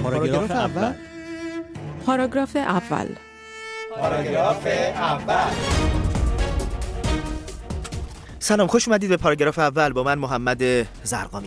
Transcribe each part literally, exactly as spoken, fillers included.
پاراگراف اول. پاراگراف اول. پاراگراف اول. سلام، خوش اومدید به پاراگراف اول با من محمد زرقامی.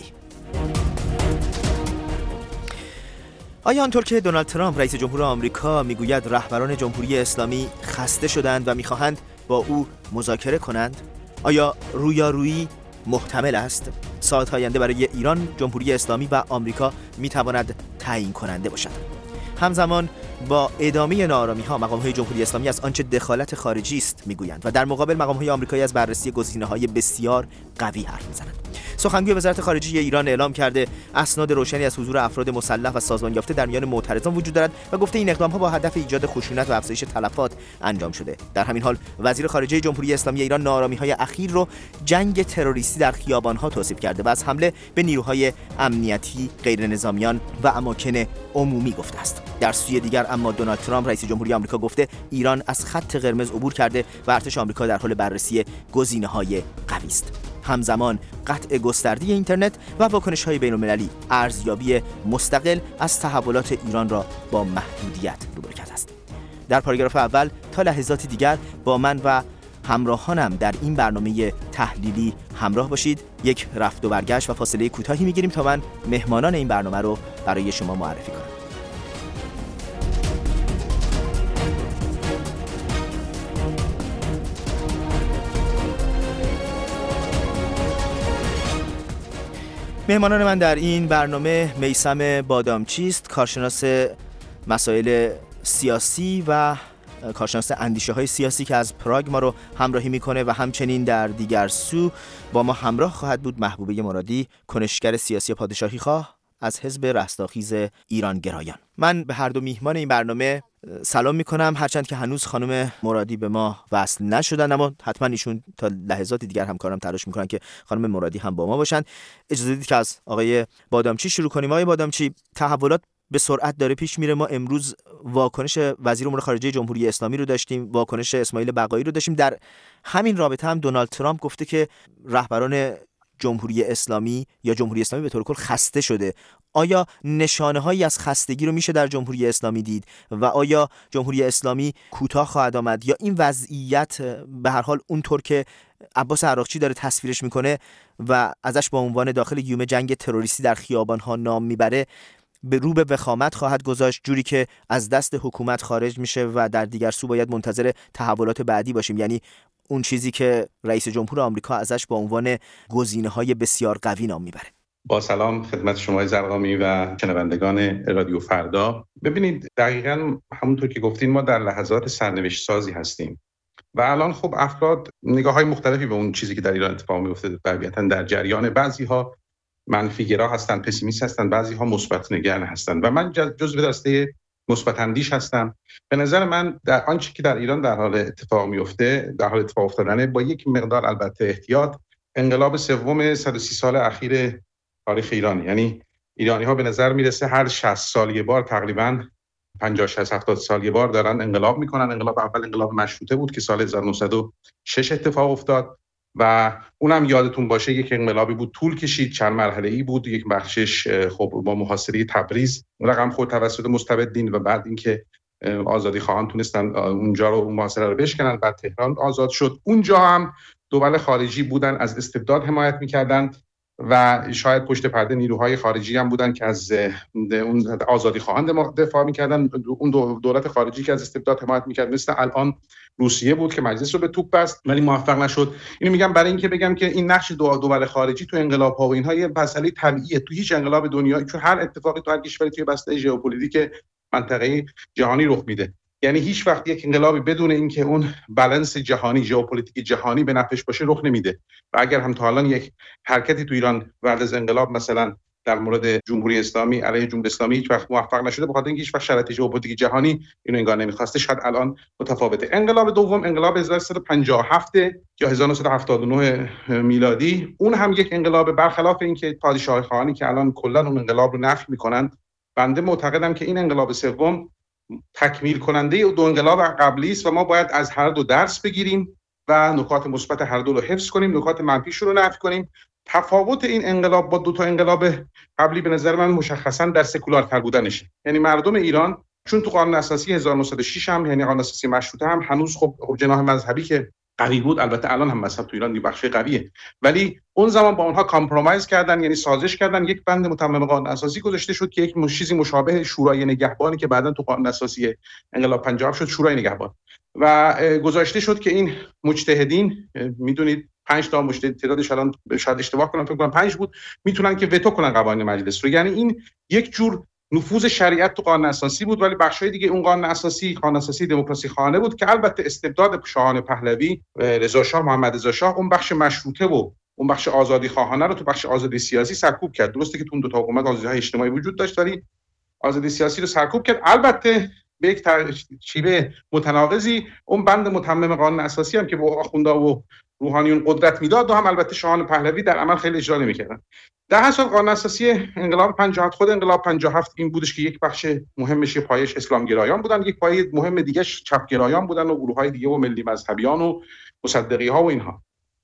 آیا آنطور که دونالد ترامپ رئیس جمهور آمریکا میگوید رهبران جمهوری اسلامی خسته شدند و میخواهند با او مذاکره کنند؟ آیا رویارویی محتمل است؟ ساعت آینده برای ایران، جمهوری اسلامی و آمریکا میتواند تعیین کننده باشد. همزمان با ادامه ناآرامی‌ها مقام‌های جمهوری اسلامی از آنچه دخالت خارجی است میگویند و در مقابل مقام‌های آمریکایی از بررسی گزینه‌های بسیار قوی حرف می‌زنند. سخنگوی وزارت خارجه ایران اعلام کرده اسناد روشنی از حضور افراد مسلح و سازمان یافته در میان معترضان وجود دارد و گفته این اقدام‌ها با هدف ایجاد خشونت و افزایش تلفات انجام شده. در همین حال وزیر خارجه جمهوری اسلامی ایران ناآرامی‌های اخیر رو جنگ تروریستی در خیابان‌ها توصیف کرده و از حمله به نیروهای امنیتی، غیرنظامیان و اماکن عمومی گفته است. در سوی دیگر اما دونالد ترامپ رئیس جمهوری آمریکا گفته ایران از خط قرمز عبور کرده و ارتش آمریکا در حال بررسی گزینه‌های قوی است. همزمان قطع گسترده اینترنت و واکنش‌های بین‌المللی ارزیابی مستقل از تحولات ایران را با محدودیت روبرو کرده است. در پاراگراف اول تا لحظاتی دیگر با من و همراهانم در این برنامه تحلیلی همراه باشید. یک رفت و برگشت و فاصله کوتاهی می‌گیریم تا من مهمانان این برنامه رو برای شما معرفی کنم. مهمانان من در این برنامه میثم بادامچی است، کارشناس مسائل سیاسی و کارشناس اندیشه‌های سیاسی که از پراگ ما رو همراهی میکنه و همچنین در دیگر سو با ما همراه خواهد بود محبوبه مرادی، کنشگر سیاسی پادشاهی خواه از حزب رستاخیز ایران گرایان. من به هر دو میهمان این برنامه سلام میکنم، هرچند که هنوز خانم مرادی به ما وصل نشدن، اما حتما ایشون تا لحظات دیگر همکارم تلاش میکنن که خانم مرادی هم با ما باشن. اجازه بدید که از آقای بادامچی شروع کنیم. آقای بادامچی، تحولات به سرعت داره پیش میره. ما امروز واکنش وزیر امور خارجه جمهوری اسلامی رو داشتیم، واکنش اسماعیل بقایی رو داشتیم. در همین رابطه هم دونالد ترامپ گفته که رهبران جمهوری اسلامی یا جمهوری اسلامی به طور کل خسته شده. آیا نشانه هایی از خستگی رو میشه در جمهوری اسلامی دید و آیا جمهوری اسلامی کوتاه خواهد آمد یا این وضعیت به هر حال اونطور که عباس عراقچی داره تصویرش میکنه و ازش با عنوان داخل گیوم جنگ تروریستی در خیابان ها نام میبره به رو به وخامت خواهد گذاشت، جوری که از دست حکومت خارج میشه و در دیگر سو باید منتظر تحولات بعدی باشیم، یعنی اون چیزی که رئیس جمهور آمریکا ازش با عنوان گزینه‌های بسیار قوی نام میبره؟ با سلام خدمت شما زرقامی و شنوندگان رادیو فردا. ببینید دقیقاً همونطور که گفتین ما در لحظات سرنوشت سازی هستیم و الان خب افراد نگاه‌های مختلفی به اون چیزی که در ایران اتفاق میفته طبیعتاً در جریان، بعضی‌ها منفی گرا هستن، پسیمیست هستن، بعضی‌ها مثبت نگر هستن و من جزو دسته مثبت اندیش هستم. به نظر من در آنچه که در ایران در حال اتفاق میفته، در حال اتفاق افتادنه، با یک مقدار البته احتیاط، انقلاب سوم صد و سی سال اخیر تاریخ ایران. یعنی ایرانی‌ها به نظر میرسه هر شصت سال یه بار، تقریباً پنجاه شصت هفتاد سال یه بار دارن انقلاب میکنن. انقلاب اول انقلاب مشروطه بود که سال هزار و نهصد و شش اتفاق افتاد و اونم یادتون باشه یک انقلابی بود، طول کشید، چند مرحله‌ای بود. یک بخشش خب با محاصره تبریز رقم خورد توسط مستبدین و بعد اینکه آزادی خواهان تونستن اونجا رو اون محاصره رو بشکنن، بعد تهران آزاد شد. اونجا هم دول خارجی بودن از استبداد حمایت میکردن و شاید پشت پرده نیروهای خارجی هم بودن که از اون آزادی خواهان دفاع میکردن. اون دولت خارجی که از استبداد حمایت میکرد مثل الان روسیه بود که مجلس رو به توپ بست ولی موفق نشد. اینو میگم برای اینکه بگم که این نقش دو دول خارجی تو انقلاب‌ها و اینها یه مسئله طبیعیه تو هیچ انقلاب دنیایی، چون هر اتفاقی تو هر کشوری توی بسته ژئوپلیتیک منطقه‌ای جهانی رخ میده. یعنی هیچ وقت یک انقلابی بدون اینکه اون بالانس جهانی، ژئوپلیتیک جهانی به نفعش باشه رخ نمیده. و اگر هم تا الان یک حرکتی تو ایران بعد از انقلاب مثلا در مورد جمهوری اسلامی علیه جمهوری اسلامی هیچ وقت موفق نشده، بخاطر اینکه هیچ وقت شرایط ژئوپلیتیک جهانی اینو انگار نمیخواسته، شاید الان متفاوته. انقلاب دوم انقلاب هزار و سیصد و پنجاه و هفت یا هزار و نهصد و هفتاد و نه میلادی، اون هم یک انقلاب، برخلاف اینکه پادشاهی خواهانی که الان کلا اون انقلاب رو نفی میکنن، بنده معتقدم که این انقلاب سوم تکمیل کننده دو انقلاب قبلی است و ما باید از هر دو درس بگیریم و نکات مثبت هر دو رو حفظ کنیم، نکات منفیش رو نفی کنیم تفاوت این انقلاب با دو تا انقلاب قبلی به نظر من مشخصا در سکولارتر بودنشه. یعنی مردم ایران چون تو قانون اساسی هزار و نهصد و شش هم یعنی قانون اساسی مشروطه هم هنوز خب جناح مذهبی که قوی بود، البته الان هم مذهب تو ایران یه بخش قویه، ولی اون زمان با اونها کامپرومایز کردن، یعنی سازش کردن، یک بند متمم قانون اساسی گذاشته شد که یک چیزی مشابه شورای نگهبانی که بعداً تو قانون اساسی انقلاب پنجاه شد شورای نگهبان و گذاشته شد که این مجتهدین، میدونید پنج تا مجتهد تعدادش الان شاید اشتباه کنم فکر کنم پنج بود، میتونن که وتو کنن قوانین مجلس رو. یعنی این یک جور نفوذ شریعت تو قانون اساسی بود، ولی بخشای دیگه اون قانون اساسی قانون اساسی دموکراسی خواهانه بود که البته استبداد شاهان پهلوی، رضا شاه، محمد رضا شاه اون بخش مشروطه و اون بخش آزادی خواهانه رو تو بخش آزادی سیاسی سرکوب کرد. درسته که تو اون دو تا حکومت آزادی‌های اجتماعی وجود داشت، ولی آزادی سیاسی رو سرکوب کرد. البته به یک شیوه متناقضی اون بند متمم قانون اساسی هم که با آخوندا و روحانیون قدرت میداد و هم البته شاهان پهلوی در عمل خیلی اجرا نمی‌کردن. در هر صورت قانون اساسی انقلاب پنجاه و هفت، خود انقلاب پنجاه و هفت این بودش که یک بخش مهمش پایش اسلام گرایان بودن، یک پایه مهم دیگه چپ گرایان بودن و گروه‌های دیگه و ملی مذهبیان و مصدقی‌ها و اینها.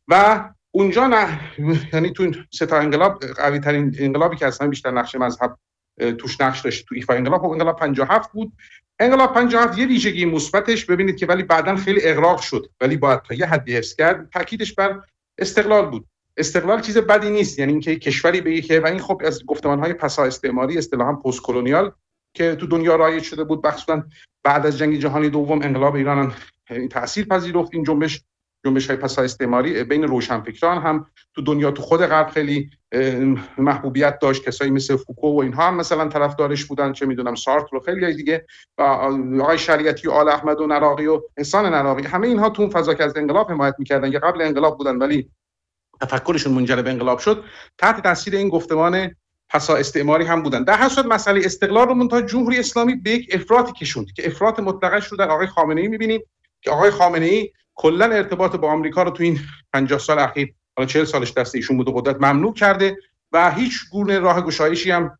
و اونجا نه، یعنی تو سه تا انقلاب قوی ترین انقلابی که اصلا بیشتر نقش مذهب توش نقش داشت تو ایفای انقلاب و انقلاب پنجاه و هفت بود. انقلاب پنجاه و هفت یه ویژگی مثبتش ببینید که ولی بعداً خیلی اغراق شد، ولی باید تا یه حدی حفظ کرد، تاکیدش بر استقلال بود. استقلال چیز بدی نیست، یعنی اینکه کشوری بگه که، و این خب از گفتمان‌های پسا استعماری اصطلاحاً پست کلونیال که تو دنیا رایج شده بود، مخصوصاً بعد از جنگ جهانی دوم انقلاب ایران این تأثیر پذیرفت. این جنبش جنبش‌های پسا استعماری بین روشنفکران هم تو دنیا تو خود غرب خیلی محبوبیت داشت، کسایی مثل فوکو و اینها هم مثلا طرفدارش بودن، چه میدونم سارتر و خیلی دیگه، و آقای شریعتی و آل احمد و نراقی و احسان نراقی، همه اینها تو اون فضا که از انقلاب حمایت می‌کردن یا قبل انقلاب بودن ولی تفکرشون منجر به انقلاب شد، تحت تاثیر این گفتمان پسا استعماری هم بودن. در هر صورت مسئله استقلال رو منتها جمهوری اسلامی به یک افراطی کشوند که افراط مطلقش رو در آقای خامنه‌ای می‌بینید که آقای خامنه‌ای کلا ارتباط با آمریکا رو تو این پنجاه سال اخیر، حالا چهل سالش دست ایشون بود و قدرت ممنوع کرده و هیچ گونه راه گشایشی هم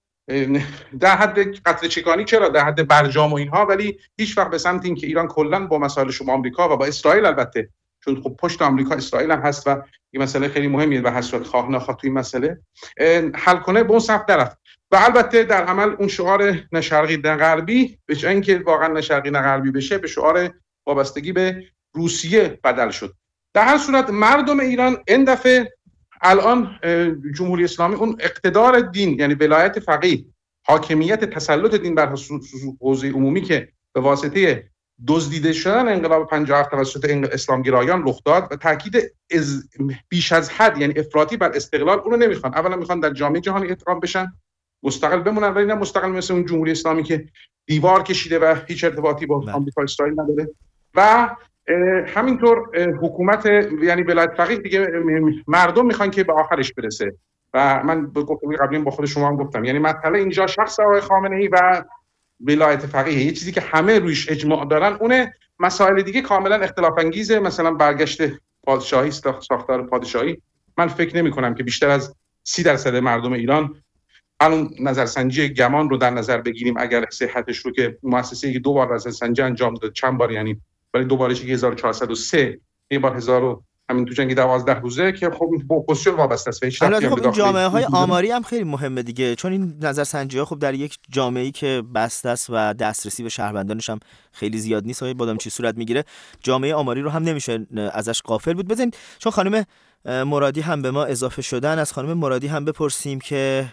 در حد قطره چکانی، چرا در حد برجام و اینها، ولی هیچ وقت به سمت این که ایران کلا با مسائل شما آمریکا و با اسرائیل، البته چون خب پشت آمریکا اسرائیل هم هست و این مسئله خیلی مهمیه و حسرت خواه نخواه تو این مسئله حل کنه، به اون سمت طرف. و البته در عمل اون شعار نه شرقی نه غربی، به جای اینکه واقعا نه شرقی نه غربی بشه، به شعار وابستگی به روسیه بدل شد. در هر صورت مردم ایران این دفعه الان جمهوری اسلامی اون اقتدار دین، یعنی ولایت فقیه، حاکمیت تسلط دین بر حوزه عمومی که به واسطه دزدیده شدن انقلاب پنجاه و هفت توسط اسلامگرایان رخ داد و تاکید از بیش از حد یعنی افراطی بر استقلال، اونو نمیخوان. اولا میخوان در جامعه جهانی احترام بشن، مستقل بمونن، ولی نه مستقل مثل اون جمهوری اسلامی که دیوار کشیده و هیچ ارتباطی با آمریکا و اسرائیل نداره. و همینطور حکومت یعنی ولایت فقیه دیگه مردم میخوان که به آخرش برسه. و من به گفتگوی قبلی با خود شما هم گفتم، یعنی مسئله اینجا شخص آقای خامنه‌ای و ولایت فقیه، یه چیزی که همه رویش اجماع دارن اونه. مسائل دیگه کاملا اختلاف انگیزه، مثلا برگشت پادشاهی، ساختار پادشاهی. من فکر نمی کنم که بیشتر از سی درصد مردم ایران الان نظرسنجی گمان رو در نظر بگیریم، اگر صحتش رو، که مؤسسه‌ای که دو بار نظرسنجی انجام داد، چند بار یعنی، ولی دو بارش هزار و چهارصد و سه، یه بار هزار همین تو جنگ دوازده روزه که خب با اپوزیسیون وابسته است و هیچ ربطی خب به جامعه های آماری هم خیلی مهمه دیگه، چون این نظرسنجی ها خب در یک جامعه‌ای که بسته است و دسترسی به شهروندانش هم خیلی زیاد نیست، های بادام چی صورت میگیره، جامعه آماری رو هم نمیشه ازش غافل بود. بزنید چون خانم مرادی هم به ما اضافه شدن، از خانم مرادی هم بپرسیم که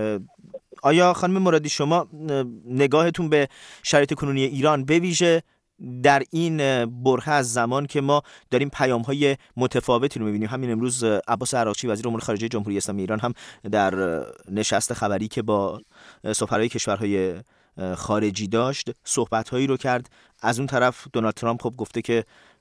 آیا خانم مرادی شما نگاهتون به شرایط کنونی ایران به ویژه در این بره از زمان که ما داریم پیام‌های متفاوتی رو می‌بینیم، همین امروز عباس عراقچی وزیر امور خارجه جمهوری اسلامی ایران هم در نشست خبری که با سفرای کشورهای خارجی داشت صحبت‌هایی رو کرد. از اون طرف دونالد ترامپ خب گفته که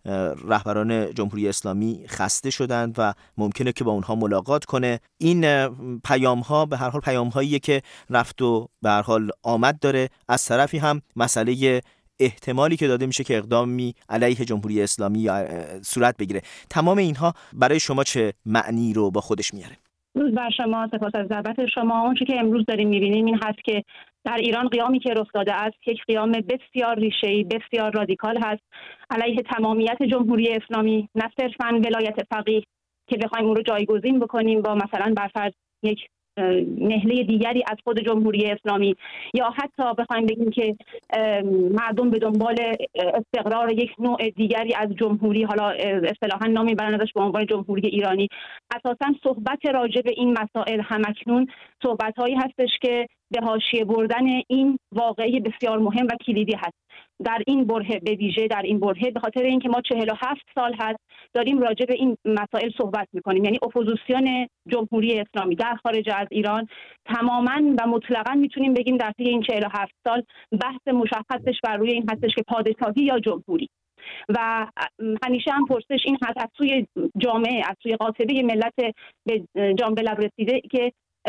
رهبران جمهوری اسلامی خسته شدند و ممکنه که با اونها ملاقات کنه. این پیام‌ها به هر حال پیام‌هاییه که رفت و به هر حال آمد داره. از طرفی هم مسئله احتمالی که داده میشه که اقدامی علیه جمهوری اسلامی صورت بگیره. تمام اینها برای شما چه معنی رو با خودش میاره؟ روز بر شما، سپاس از دعوت شما. اون چیزی که امروز داریم میبینیم این هست که در ایران قیامی که رخ داده است یک قیام بسیار ریشه‌ای، بسیار رادیکال هست علیه تمامیت جمهوری اسلامی، نه صرفاً ولایت فقیه که بخوایم اون رو جایگزین بکنیم با مثلا برفرض یک نهله دیگری از خود جمهوری اسلامی، یا حتی بخوایم بگیم که مردم به دنبال استقرار یک نوع دیگری از جمهوری، حالا اصطلاحاً نام میبرن ازش به عنوان جمهوری ایرانی. اساساً صحبت راجع به این مسائل همکنون صحبت‌هایی هستش که به حاشیه بردن این واقعه بسیار مهم و کلیدی هست. در این برهه، به ویژه در این برهه، به خاطر اینکه ما چهل و هفت سال هست داریم راجع به این مسائل صحبت میکنیم، یعنی اپوزیسیون جمهوری اسلامی در خارج از ایران تماماً و مطلقاً میتونیم بگیم در طی این چهل و هفت سال بحث مشخصش بر روی این هستش که پادشاهی یا جمهوری. و همیشه هم پرسش این هست از سوی جامعه، از سوی قاطبه ملت به جان به لب رسیده که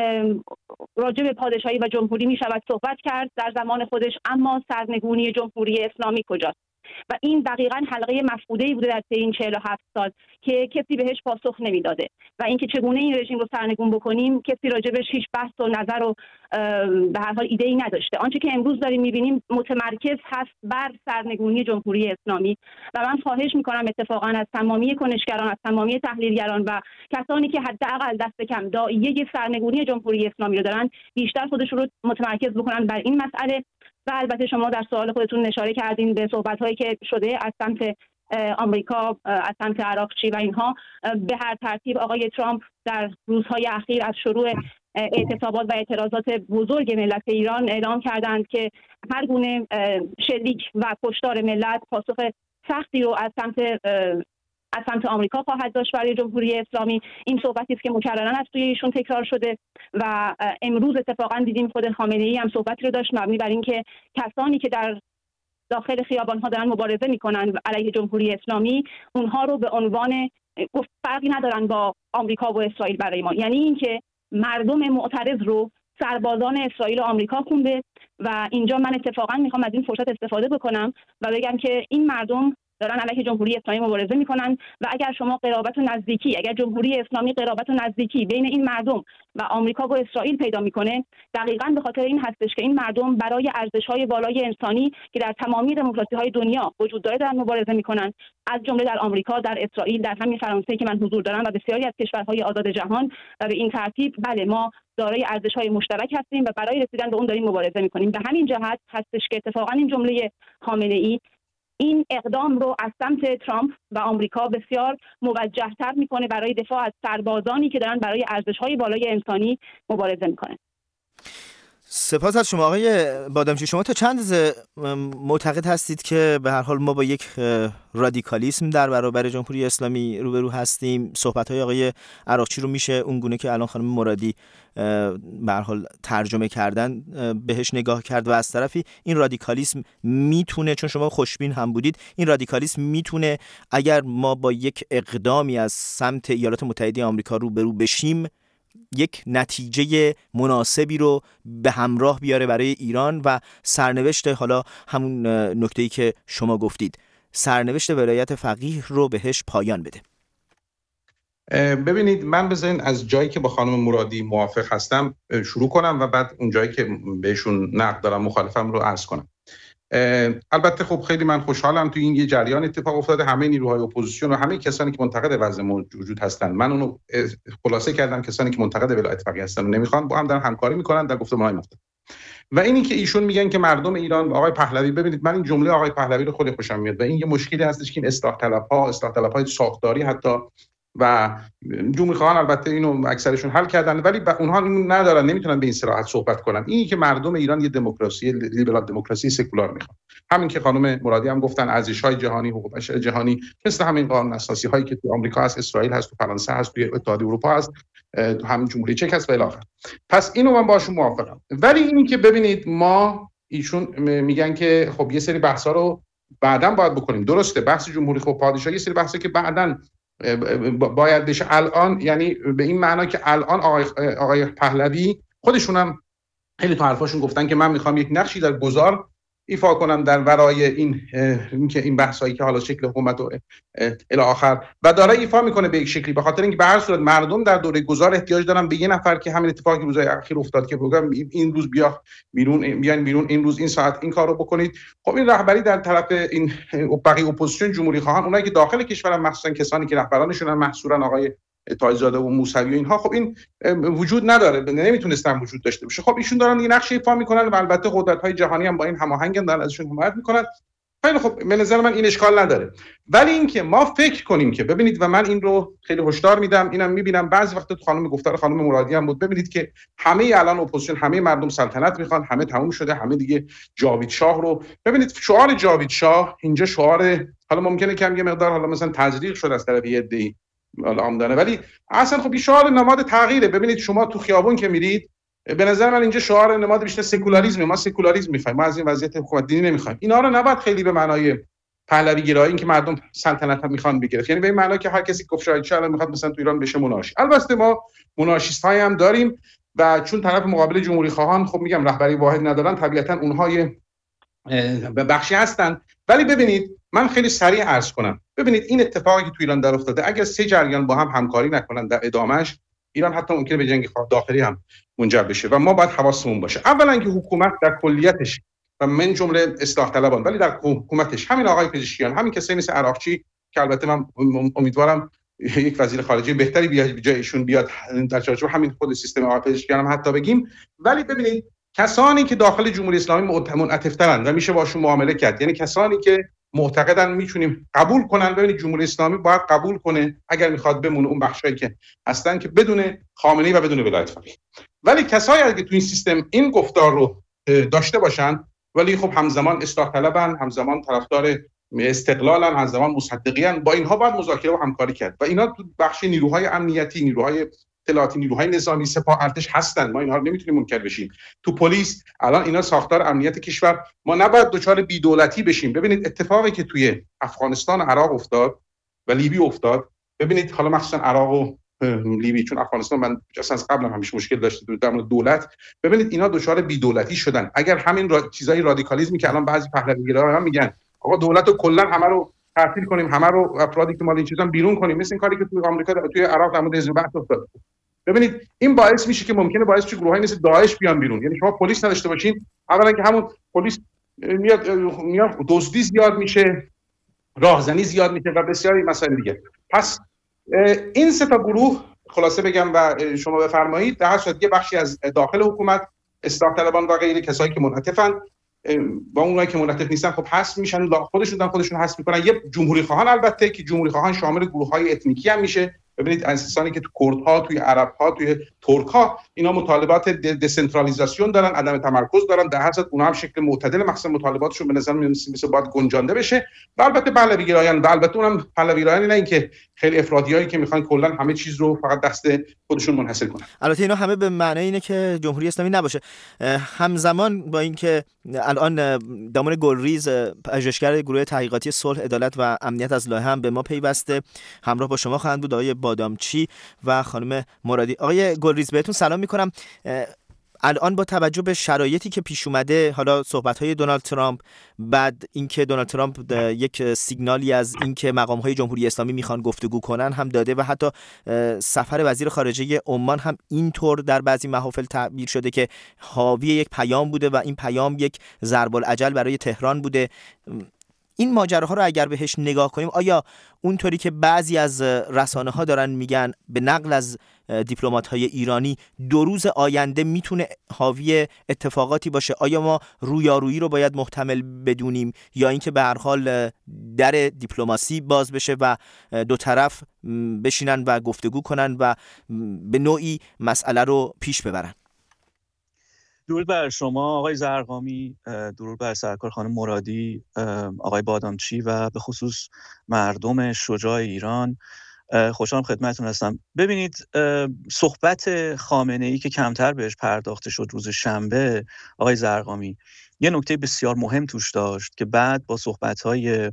راجع به پادشاهی و جمهوری می شود صحبت کرد در زمان خودش، اما سرنگونی جمهوری اسلامی کجاست؟ و این دقیقاً حلقه مفقوده‌ای بوده در طی این چهل و هفت سال که کسی بهش پاسخ نمیداده و اینکه چگونه این رژیم رو سرنگون بکنیم کسی راجبش هیچ بحث و نظر و به هر حال ایده‌ای نداشته. آنچه که امروز داریم می‌بینیم متمرکز هست بر سرنگونی جمهوری اسلامی و من خواهش می‌کنم اتفاقاً از تمامی کنشگران، از تمامی تحلیلگران و کسانی که حداقل دست کم داعیه سرنگونی جمهوری اسلامی رو دارن بیشتر خودشون رو متمرکز بکنن بر این مسئله. و البته شما در سوال خودتون اشاره کردین به صحبت‌هایی که شده از سمت آمریکا، از سمت عراقچی و اینها. به هر ترتیب آقای ترامپ در روزهای اخیر از شروع اعتصابات و اعتراضات بزرگ ملت ایران اعلام کردند که هر گونه شلیک و کشتار ملت پاسخ سختی رو از سمت از سمت آمریکا خواهد داشت برای جمهوری اسلامی. این صحبتی است که مکرراً از سوی ایشون تکرار شده و امروز اتفاقاً دیدیم خود خامنه‌ای هم صحبتی رو داشت مبنی بر اینکه کسانی که در داخل خیابان‌ها دارن مبارزه می‌کنن علیه جمهوری اسلامی اونها رو به عنوان گفت فرقی ندارن با آمریکا و اسرائیل برای ما، یعنی اینکه مردم معترض رو سربازان اسرائیل و آمریکا خونده. و اینجا من اتفاقاً میخوام از این فرصت استفاده بکنم و بگم که این مردم دارن علیه جمهوری اسلامی مبارزه میکنن و اگر شما قرابت و نزدیکی، اگر جمهوری اسلامی قرابت و نزدیکی بین این مردم و آمریکا و اسرائیل پیدا میکنه، دقیقاً به خاطر این هستش که این مردم برای ارزش‌های بالای انسانی که در تمامی دموکراسی‌های دنیا وجود داره دارن مبارزه میکنن، از جمله در آمریکا، در اسرائیل، در همین فرانسه که من حضور دارم و بسیاری از کشورهای آزاد جهان. و به این ترتیب بله ما دارای ارزش‌های مشترک هستیم و برای رسیدن به اون داریم مبارزه میکنیم. به همین جهت هستش که اتفاقاً این جمله خامنه‌ای این اقدام رو از سمت ترامپ و آمریکا بسیار موجه‌تر میکنه برای دفاع از سربازانی که دارن برای ارزش‌های بالای انسانی مبارزه میکنن. سپاس از شما آقای بادامچی. شما تا چند معتقد هستید که به هر حال ما با یک رادیکالیسم در برابر جمهوری اسلامی روبرو هستیم؟ صحبت‌های آقای عراقچی رو میشه اون گونه که الان خانم مرادی به هر حال ترجمه کردن بهش نگاه کرد و از طرفی این رادیکالیسم میتونه، چون شما خوشبین هم بودید، این رادیکالیسم میتونه اگر ما با یک اقدامی از سمت ایالات متحده آمریکا روبرو بشیم یک نتیجه مناسبی رو به همراه بیاره برای ایران و سرنوشت، حالا همون نکته‌ای که شما گفتید، سرنوشت ولایت فقیه رو بهش پایان بده. ببینید من بذارین از جایی که با خانم مرادی موافق هستم شروع کنم و بعد اون جایی که بهشون نقد دارم مخالفم رو عرض کنم. البته خب خیلی من خوشحالم تو این یه جریان اتفاق افتاده، همه نیروهای اپوزیسیون و همه کسانی که منتقد وضع موجود هستن، من اونو خلاصه کردم، کسانی که منتقد ولایت فقیه هستن و نمیخوان با هم دارن همکاری میکنن در گفتمانهای مختلف. و اینی که ایشون میگن که مردم ایران، آقای پهلوی، ببینید من این جمله آقای پهلوی رو خیلی خوشم میاد و این یه مشکلی هستش که این اصلاح طلب‌ها، اصلاح طلب‌های ساختاری حتی و جمهوری خواهان البته اینو اکثرشون حل کردن، ولی اونها اینو ندارن، نمیتونن به این صراحت صحبت کنن. اینی که مردم ایران یه دموکراسی لیبرال، دموکراسی سکولار میخوان، همین که خانم مرادی هم گفتن، ارزش‌های جهانی، حقوق بشر جهانی، مثل همین قانون اساسی هایی که تو آمریکا هست، اسرائیل هست، تو فرانسه هست، تو اتحادیه اروپا هست، تو همین جمهوری چک هست و الی آخر. پس اینو من باشون موافقم. ولی اینی که ببینید ما ایشون میگن که خب یه سری بحثا رو بعداً باید بکنیم. درسته، بحث جمهوری خب پادشاهی یه سری بحثا که بعداً باید بشه. الان یعنی به این معنا که الان آقای آقای پهلوی خودشون هم خیلی تو حرفاشون گفتن که من میخوام یک نقشی در گذار ایفا کنم در ورای این اینکه این بحثایی که حالا شکل حکومت و الی آخر و داره ایفا میکنه به یک شکلی، به خاطر اینکه به هر صورت مردم در دوره گذار احتیاج دارن به یه نفر که همین اتفاقی که روزهای اخیر افتاد که بگم این روز بیا بیرون، بیاین بیرون، این روز این ساعت این کارو بکنید. خب این رهبری در طرف این بقیه اپوزیسیون، جمهوری خواهان، اونایی که داخل کشورن، مخصوصا کسانی که رهبرانشون محصورن، آقای تاج‌زاده و موسوی و اینها، خب این وجود نداره، نمیتونستن وجود داشته باشه. خب ایشون دارن یه نقش ایفا میکنن و البته قدرت‌های جهانی هم با این هماهنگن، دارن ازشون حمایت میکنن. خیلی خب به نظر من این اشکال نداره. ولی اینکه ما فکر کنیم که ببینید، و من این رو خیلی هشدار میدم، اینم میبینم بعضی وقت خانم گفتار خانم مرادی هم بود، ببینید که همه الان اپوزیسیون، همه مردم سلطنت میخوان، همه تموم شده، همه دیگه جاوید شاه رو ببینید. شعار جاوید شاه اینجا شعار، حالا ممکنه کم یه مقدار حالا مثلا تزریق شده از طرف یه عده‌ای عامدانه، ولی اصلا خب این شعار نماد تغییره. ببینید شما تو خیابون که میرید، به نظر من اینجا شعار نماد بیشتر سکولاریسم، ما سکولاریسم می‌خوایم، ما از این وضعیت حکومت دینی نمی‌خوایم. اینا رو نباید خیلی به معنای پهلوی گرایی، این که مردم سلطنت هم می‌خوان بگیرن، یعنی به این معنا که هر کسی گفت شاید چرا می‌خواد مثلا تو ایران بشه مناشی. البته ما مناشیست‌هایی هم داریم و چون طرف مقابل جمهوری خواهان خب میگم رهبری واحد ندارن، طبیعتاً اونها به بخشی هستن. ولی ببینید من خیلی سریع عرض کنم، ببینید این اتفاقی که تو ایران در افتاده، اگر سه جریان با هم همکاری نکنن در ادامهش، ایران حتی ممکنه به جنگ داخلی هم منجر بشه و ما باید حواسمون باشه. اولا که حکومت در کلیتش و من جمله اصلاح طلبان، ولی در حکومتش همین آقای پزشکیان، همین کسایی مثل عراقچی که البته من امیدوارم یک وزیر خارجه بهتری بیاد جای ایشون بیاد در چارچوب همین خود سیستم آقای پزشکیان هم حتی بگیم. ولی ببینید کسانی که داخل جمهوری اسلامی منعطف‌ترن و میشه باشون معامله کرد، یعنی کسانی که معتقدن میتونیم قبول کنن، ببینید جمهوری اسلامی باید قبول کنه اگر میخواد بمونه اون بخشایی که هستن که بدون خامنه‌ای و بدون ولایت فقیه. ولی کسایی که تو این سیستم این گفتار رو داشته باشن ولی خب همزمان اصلاح طلبن، همزمان طرفدار استقلالن، همزمان مصدقین، با اینها باید مذاکره و همکاری کرد و اینا تو بخش نیروهای امنیتی، نیروهای اطلاعاتی، نیروهای نظامی، سپاه، ارتش هستن. ما اینها رو نمیتونیم منکر بشیم. تو پلیس الان اینا ساختار امنیت کشور، ما نباید دچار بی‌دولتی بشیم. ببینید اتفاقی که توی افغانستان و عراق افتاد و لیبی افتاد، ببینید حالا مخصوصا عراق و لیبی، چون افغانستان من اصلا از قبل هم همیشه مشکل داشته در مورد دولت، ببینید اینا دچار بی‌دولتی شدن. اگر همین را... چیزای رادیکالیسمی که الان بعضی پهلوی‌گرایان میگن آقا دولت رو کلا همه رو تعطیل کنیم، همه رو افرادی که مال این چیزا بیرون کنیم، مثل این کاری که توی آمریکا توی عراق در مورد حزب بعث افتاد. ببینید این باعث میشه که ممکنه باعث بشه گروهایی مثل داعش بیان بیرون. یعنی شما پلیس نداشته باشین، اولا که همون پلیس میاد میاد دزدی زیاد میشه، راهزنی زیاد میشه و بسیاری مسائل دیگه. پس این سه تا گروه خلاصه بگم و شما بفرمایید، در صورت یه بخشی از داخل حکومت، اصلاح طلبان و غیره، کسایی که منعطفن با اونایی که منعطف نیستن خب حذف میشن، خودشون دارن خودشون حذف میکنن. یه جمهوری خواهان، البته که جمهوری خواهان شامل گروه‌های اتنیکی هم میشه. ببینید انسانی که تو کردها، توی عرب‌ها، توی ترک‌ها، اینا مطالبات دسنترالیزاسیون دارن، عدم تمرکز دارن، در هر صورت اونها هم شکل معتدل مقصد مطالباتشون به نظر میاد مثل باید گنجانده بشه. و البته پهلوی‌گرایان، و البته اونم پهلوی‌گرایان نه اینکه خیلی افراطیایی که میخوان کلا همه چیز رو فقط دست خودشون منحصر کنن. البته اینا همه به معنی اینه که جمهوری اسلامی نباشه. همزمان با اینکه الان دامون گلریز، پژوهشگر گروه تحقیقاتی صلح، عدالت و امنیت از لایحه هم به ما پیوسته، همراه با شما خواهند بود آقای بادامچی و خانم مرادی. آقای گلریز بهتون سلام میکنم. الان با توجه به شرایطی که پیش اومده، حالا صحبت‌های دونالد ترامپ، بعد اینکه دونالد ترامپ یک سیگنالی از اینکه مقام‌های جمهوری اسلامی میخوان گفتگو کنن هم داده و حتی سفر وزیر خارجه عمان هم اینطور در بعضی محافل تعبیر شده که حاوی یک پیام بوده و این پیام یک ضرب الاجل برای تهران بوده. این ماجراها رو اگر بهش نگاه کنیم، آیا اونطوری که بعضی از رسانه‌ها دارن میگن به نقل از دیپلمات‌های ایرانی دو روز آینده میتونه حاوی اتفاقاتی باشه؟ آیا ما رویارویی رو باید محتمل بدونیم یا اینکه به هر حال در دیپلماسی باز بشه و دو طرف بشینن و گفتگو کنن و به نوعی مسئله رو پیش ببرن؟ درود بر شما آقای زرقامی، درود بر سرکار خانم مرادی، آقای بادامچی و به خصوص مردم شجاع ایران. خوشحالم خدمتتون هستم. ببینید، صحبت خامنه‌ای که کمتر بهش پرداخته شد روز شنبه، آقای زرقامی، یه نکته بسیار مهم توش داشت که بعد با صحبت‌های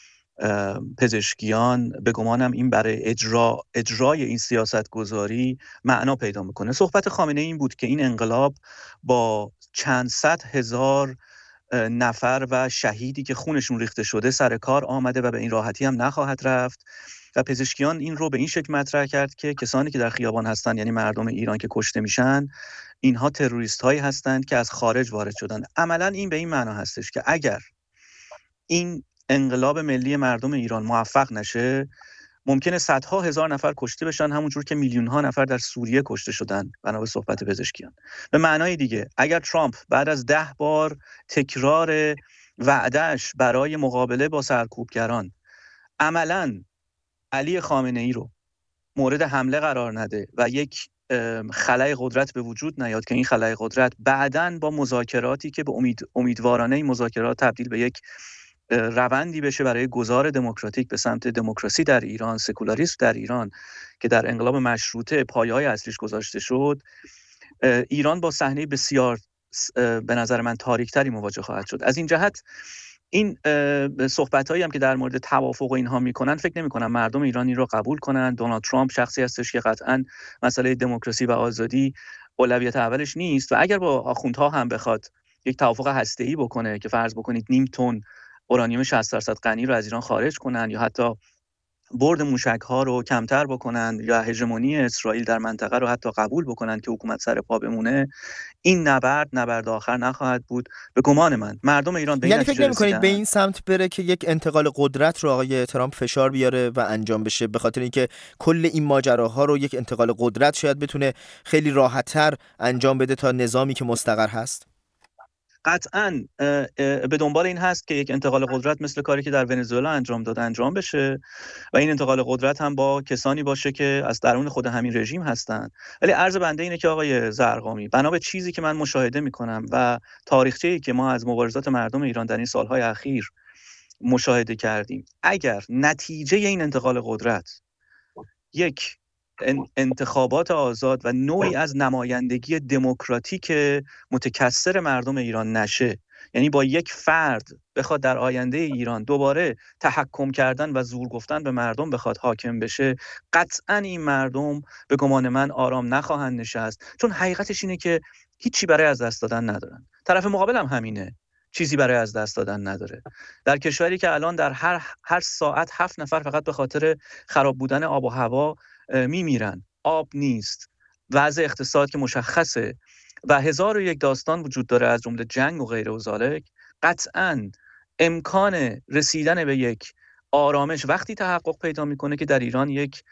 پزشکیان به گمانم این برای اجرا اجرای این سیاست گذاری معنا پیدا میکنه. صحبت خامنه‌ای این بود که این انقلاب با چند صد هزار نفر و شهیدی که خونشون ریخته شده سر کار آمده و به این راحتی هم نخواهد رفت. و پزشکیان این رو به این شکل مطرح کرد که کسانی که در خیابان هستن، یعنی مردم ایران که کشته میشن، اینها تروریست هایی هستند که از خارج وارد شدن. عملا این به این معنا هستش که اگر این انقلاب ملی مردم ایران موفق نشه، ممکنه صدها هزار نفر کشته بشن، همونجور که میلیون ها نفر در سوریه کشته شدن بنا به صحبت پزشکیان. به معنای دیگه اگر ترامپ بعد از ده بار تکرار وعدهش برای مقابله با سرکوبگران عملاً علی خامنه ای رو مورد حمله قرار نده و یک خلای قدرت به وجود نیاد که این خلای قدرت بعداً با مذاکراتی که به امید امیدوارانه این مذاکرات تبدیل به یک روندی بشه برای گذار دموکراتیک به سمت دموکراسی در ایران، سکولاریسم در ایران که در انقلاب مشروطه پایه‌های اصلیش گذاشته شد، ایران با صحنه بسیار به نظر من تاریک‌تری مواجه خواهد شد. از این جهت این صحبت‌هایی هم که در مورد توافق و اینها میکنن فکر نمی‌کنم مردم ایرانی رو قبول کنن. دونالد ترامپ شخصی هستش که قطعاً مسئله دموکراسی و آزادی اولویت اولش نیست و اگر با آخوندها هم بخواد یک توافق هسته‌ای بکنه که فرض بکنید نیم تن اورانیوم شصت درصد غنی رو از ایران خارج کنن یا حتی برد موشک‌ها رو کمتر بکنن یا هژمونی اسرائیل در منطقه رو حتی قبول بکنن که حکومت سر پا بمونه، این نبرد نبرد آخر نخواهد بود به گمان من. مردم ایران به این یعنی فکر نمی‌کنید به این سمت بره که یک انتقال قدرت رو آقای ترامپ فشار بیاره و انجام بشه، به خاطر اینکه کل این ماجراها رو یک انتقال قدرت شاید بتونه خیلی راحت‌تر انجام بده تا نظامی که مستقر هست؟ قطعاً به دنبال این هست که یک انتقال قدرت مثل کاری که در ونزوئلا انجام داد انجام بشه و این انتقال قدرت هم با کسانی باشه که از درون خود همین رژیم هستند. ولی عرض بنده اینه که آقای زرقامی، بنا به چیزی که من مشاهده میکنم و تاریخچه‌ای که ما از مبارزات مردم ایران در این سالهای اخیر مشاهده کردیم، اگر نتیجه این انتقال قدرت یک انتخابات آزاد و نوعی از نمایندگی دموکراتیک متکثر مردم ایران نشه، یعنی با یک فرد بخواد در آینده ایران دوباره تحکم کردن و زور گفتن به مردم بخواد حاکم بشه، قطعاً این مردم به گمان من آرام نخواهند نشست، چون حقیقتش اینه که هیچی برای از دست دادن ندارن. طرف مقابل هم همینه، چیزی برای از دست دادن نداره. در کشوری که الان در هر هر ساعت هفت نفر فقط به خاطر خراب بودن آب و هوا میمیرن، آب نیست، وضع اقتصاد که مشخصه و هزار و یک داستان وجود داره از جمله جنگ و غیره و ذالک، قطعاً امکان رسیدن به یک آرامش وقتی تحقق پیدا میکنه که در ایران یک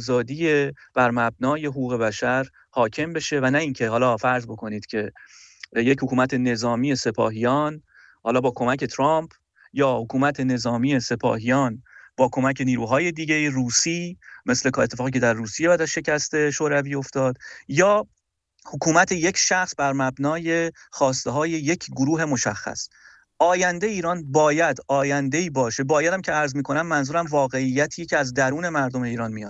آزادی بر مبنای حقوق بشر حاکم بشه و نه اینکه حالا فرض بکنید که یک حکومت نظامی سپاهیان حالا با کمک ترامپ یا حکومت نظامی سپاهیان با کمک نیروهای دیگه روسی مثل اتفاقی که در روسیه بعد از شکست شوروی افتاد، یا حکومت یک شخص بر مبنای خواسته های یک گروه مشخص. آینده ایران باید آینده‌ای باشه، بایدم که عرض میکنم منظورم واقعیتی که از درون مردم ایران میاد،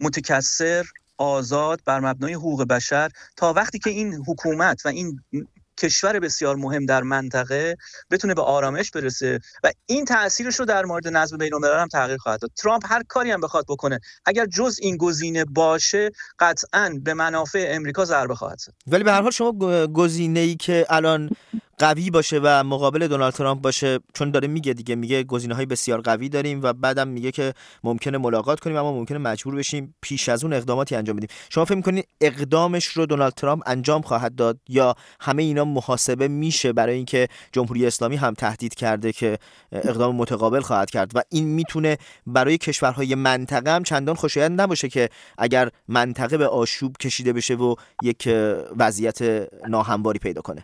متکثر، آزاد، بر مبنای حقوق بشر، تا وقتی که این حکومت و این کشور بسیار مهم در منطقه بتونه به آرامش برسه و این تأثیرش رو در مورد نظم بین‌الملل هم تغییر خواهد داد. ترامپ هر کاری هم بخواد بکنه اگر جز این گزینه باشه قطعاً به منافع امریکا ضربه خواهد زد. ولی به هر حال شما گزینه‌ای که الان قوی باشه و مقابل دونالد ترامپ باشه، چون داره میگه دیگه میگه گزینه‌های بسیار قوی داریم و بعدم میگه که ممکنه ملاقات کنیم اما ممکنه مجبور بشیم پیش از اون اقداماتی انجام بدیم. شما فکر می‌کنید اقدامش رو دونالد ترامپ انجام خواهد داد یا همه اینا محاسبه میشه برای اینکه جمهوری اسلامی هم تهدید کرده که اقدام متقابل خواهد کرد و این میتونه برای کشورهای منطقه هم چندان خوشایند نباشه که اگر منطقه به آشوب کشیده بشه و یک وضعیت ناهمواری پیدا کنه؟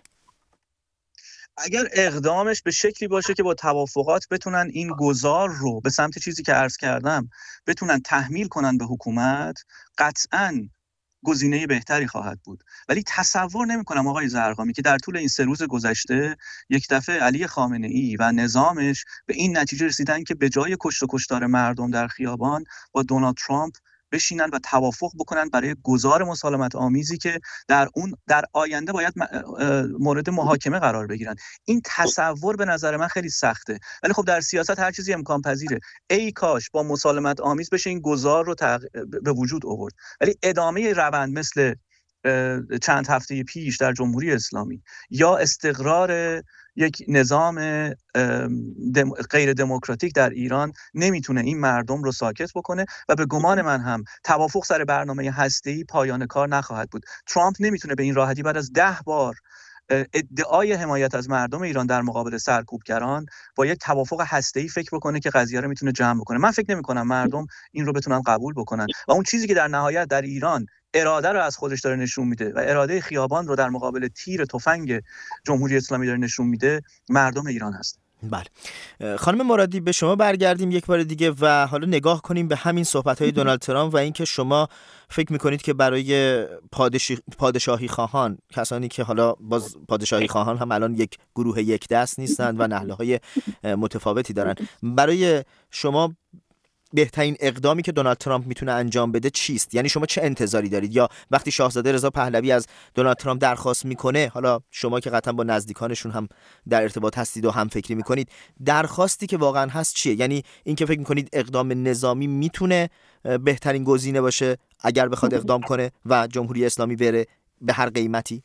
اگر اقدامش به شکلی باشه که با توافقات بتونن این گذار رو به سمت چیزی که عرض کردم بتونن تحمیل کنن به حکومت، قطعاً گزینه بهتری خواهد بود. ولی تصور نمی کنم آقای زرقامی که در طول این سه روز گذشته یک دفعه علی خامنه ای و نظامش به این نتیجه رسیدن که به جای کشت و کشتار مردم در خیابان با دونالد ترامپ بشینن و توافق بکنن برای گذار مسالمت آمیزی که در اون در آینده باید مورد محاکمه قرار بگیرن. این تصور به نظر من خیلی سخته، ولی خب در سیاست هر چیزی امکان پذیره. ای کاش با مسالمت آمیز بشه این گذار رو تق... به وجود آورد، ولی ادامه روند مثل چند هفته پیش در جمهوری اسلامی یا استقرار یک نظام دم... غیر دموکراتیک در ایران نمیتونه این مردم رو ساکت بکنه و به گمان من هم توافق سر برنامه هسته‌ای پایان کار نخواهد بود. ترامپ نمیتونه به این راحتی بعد از ده بار ادعای حمایت از مردم ایران در مقابل سرکوبگران با یک توافق هسته‌ای فکر بکنه که قضیه رو میتونه جمع بکنه. من فکر نمی‌کنم مردم این رو بتونن قبول بکنن و اون چیزی که در نهایت در ایران اراده رو از خودش داره نشون میده و اراده خیابان رو در مقابل تیر تفنگ جمهوری اسلامی داره نشون میده، مردم ایران هست. بله خانم مرادی، به شما برگردیم یک بار دیگه و حالا نگاه کنیم به همین صحبت‌های دونالد ترامپ و اینکه شما فکر می‌کنید که برای پادشاهی پادشاهی خواهان، کسانی که حالا باز پادشاهی خواهان هم الان یک گروه یک دست نیستند و نهله‌های متفاوتی دارن، برای شما بهترین اقدامی که دونالد ترامپ میتونه انجام بده چیست؟ یعنی شما چه انتظاری دارید؟ یا وقتی شاهزاده رضا پهلوی از دونالد ترامپ درخواست میکنه، حالا شما که قطعا با نزدیکانشون هم در ارتباط هستید و هم فکری میکنید، درخواستی که واقعا هست چیه؟ یعنی این که فکر میکنید اقدام نظامی میتونه بهترین گزینه باشه اگر بخواد اقدام کنه و جمهوری اسلامی بره به هر قیمتی؟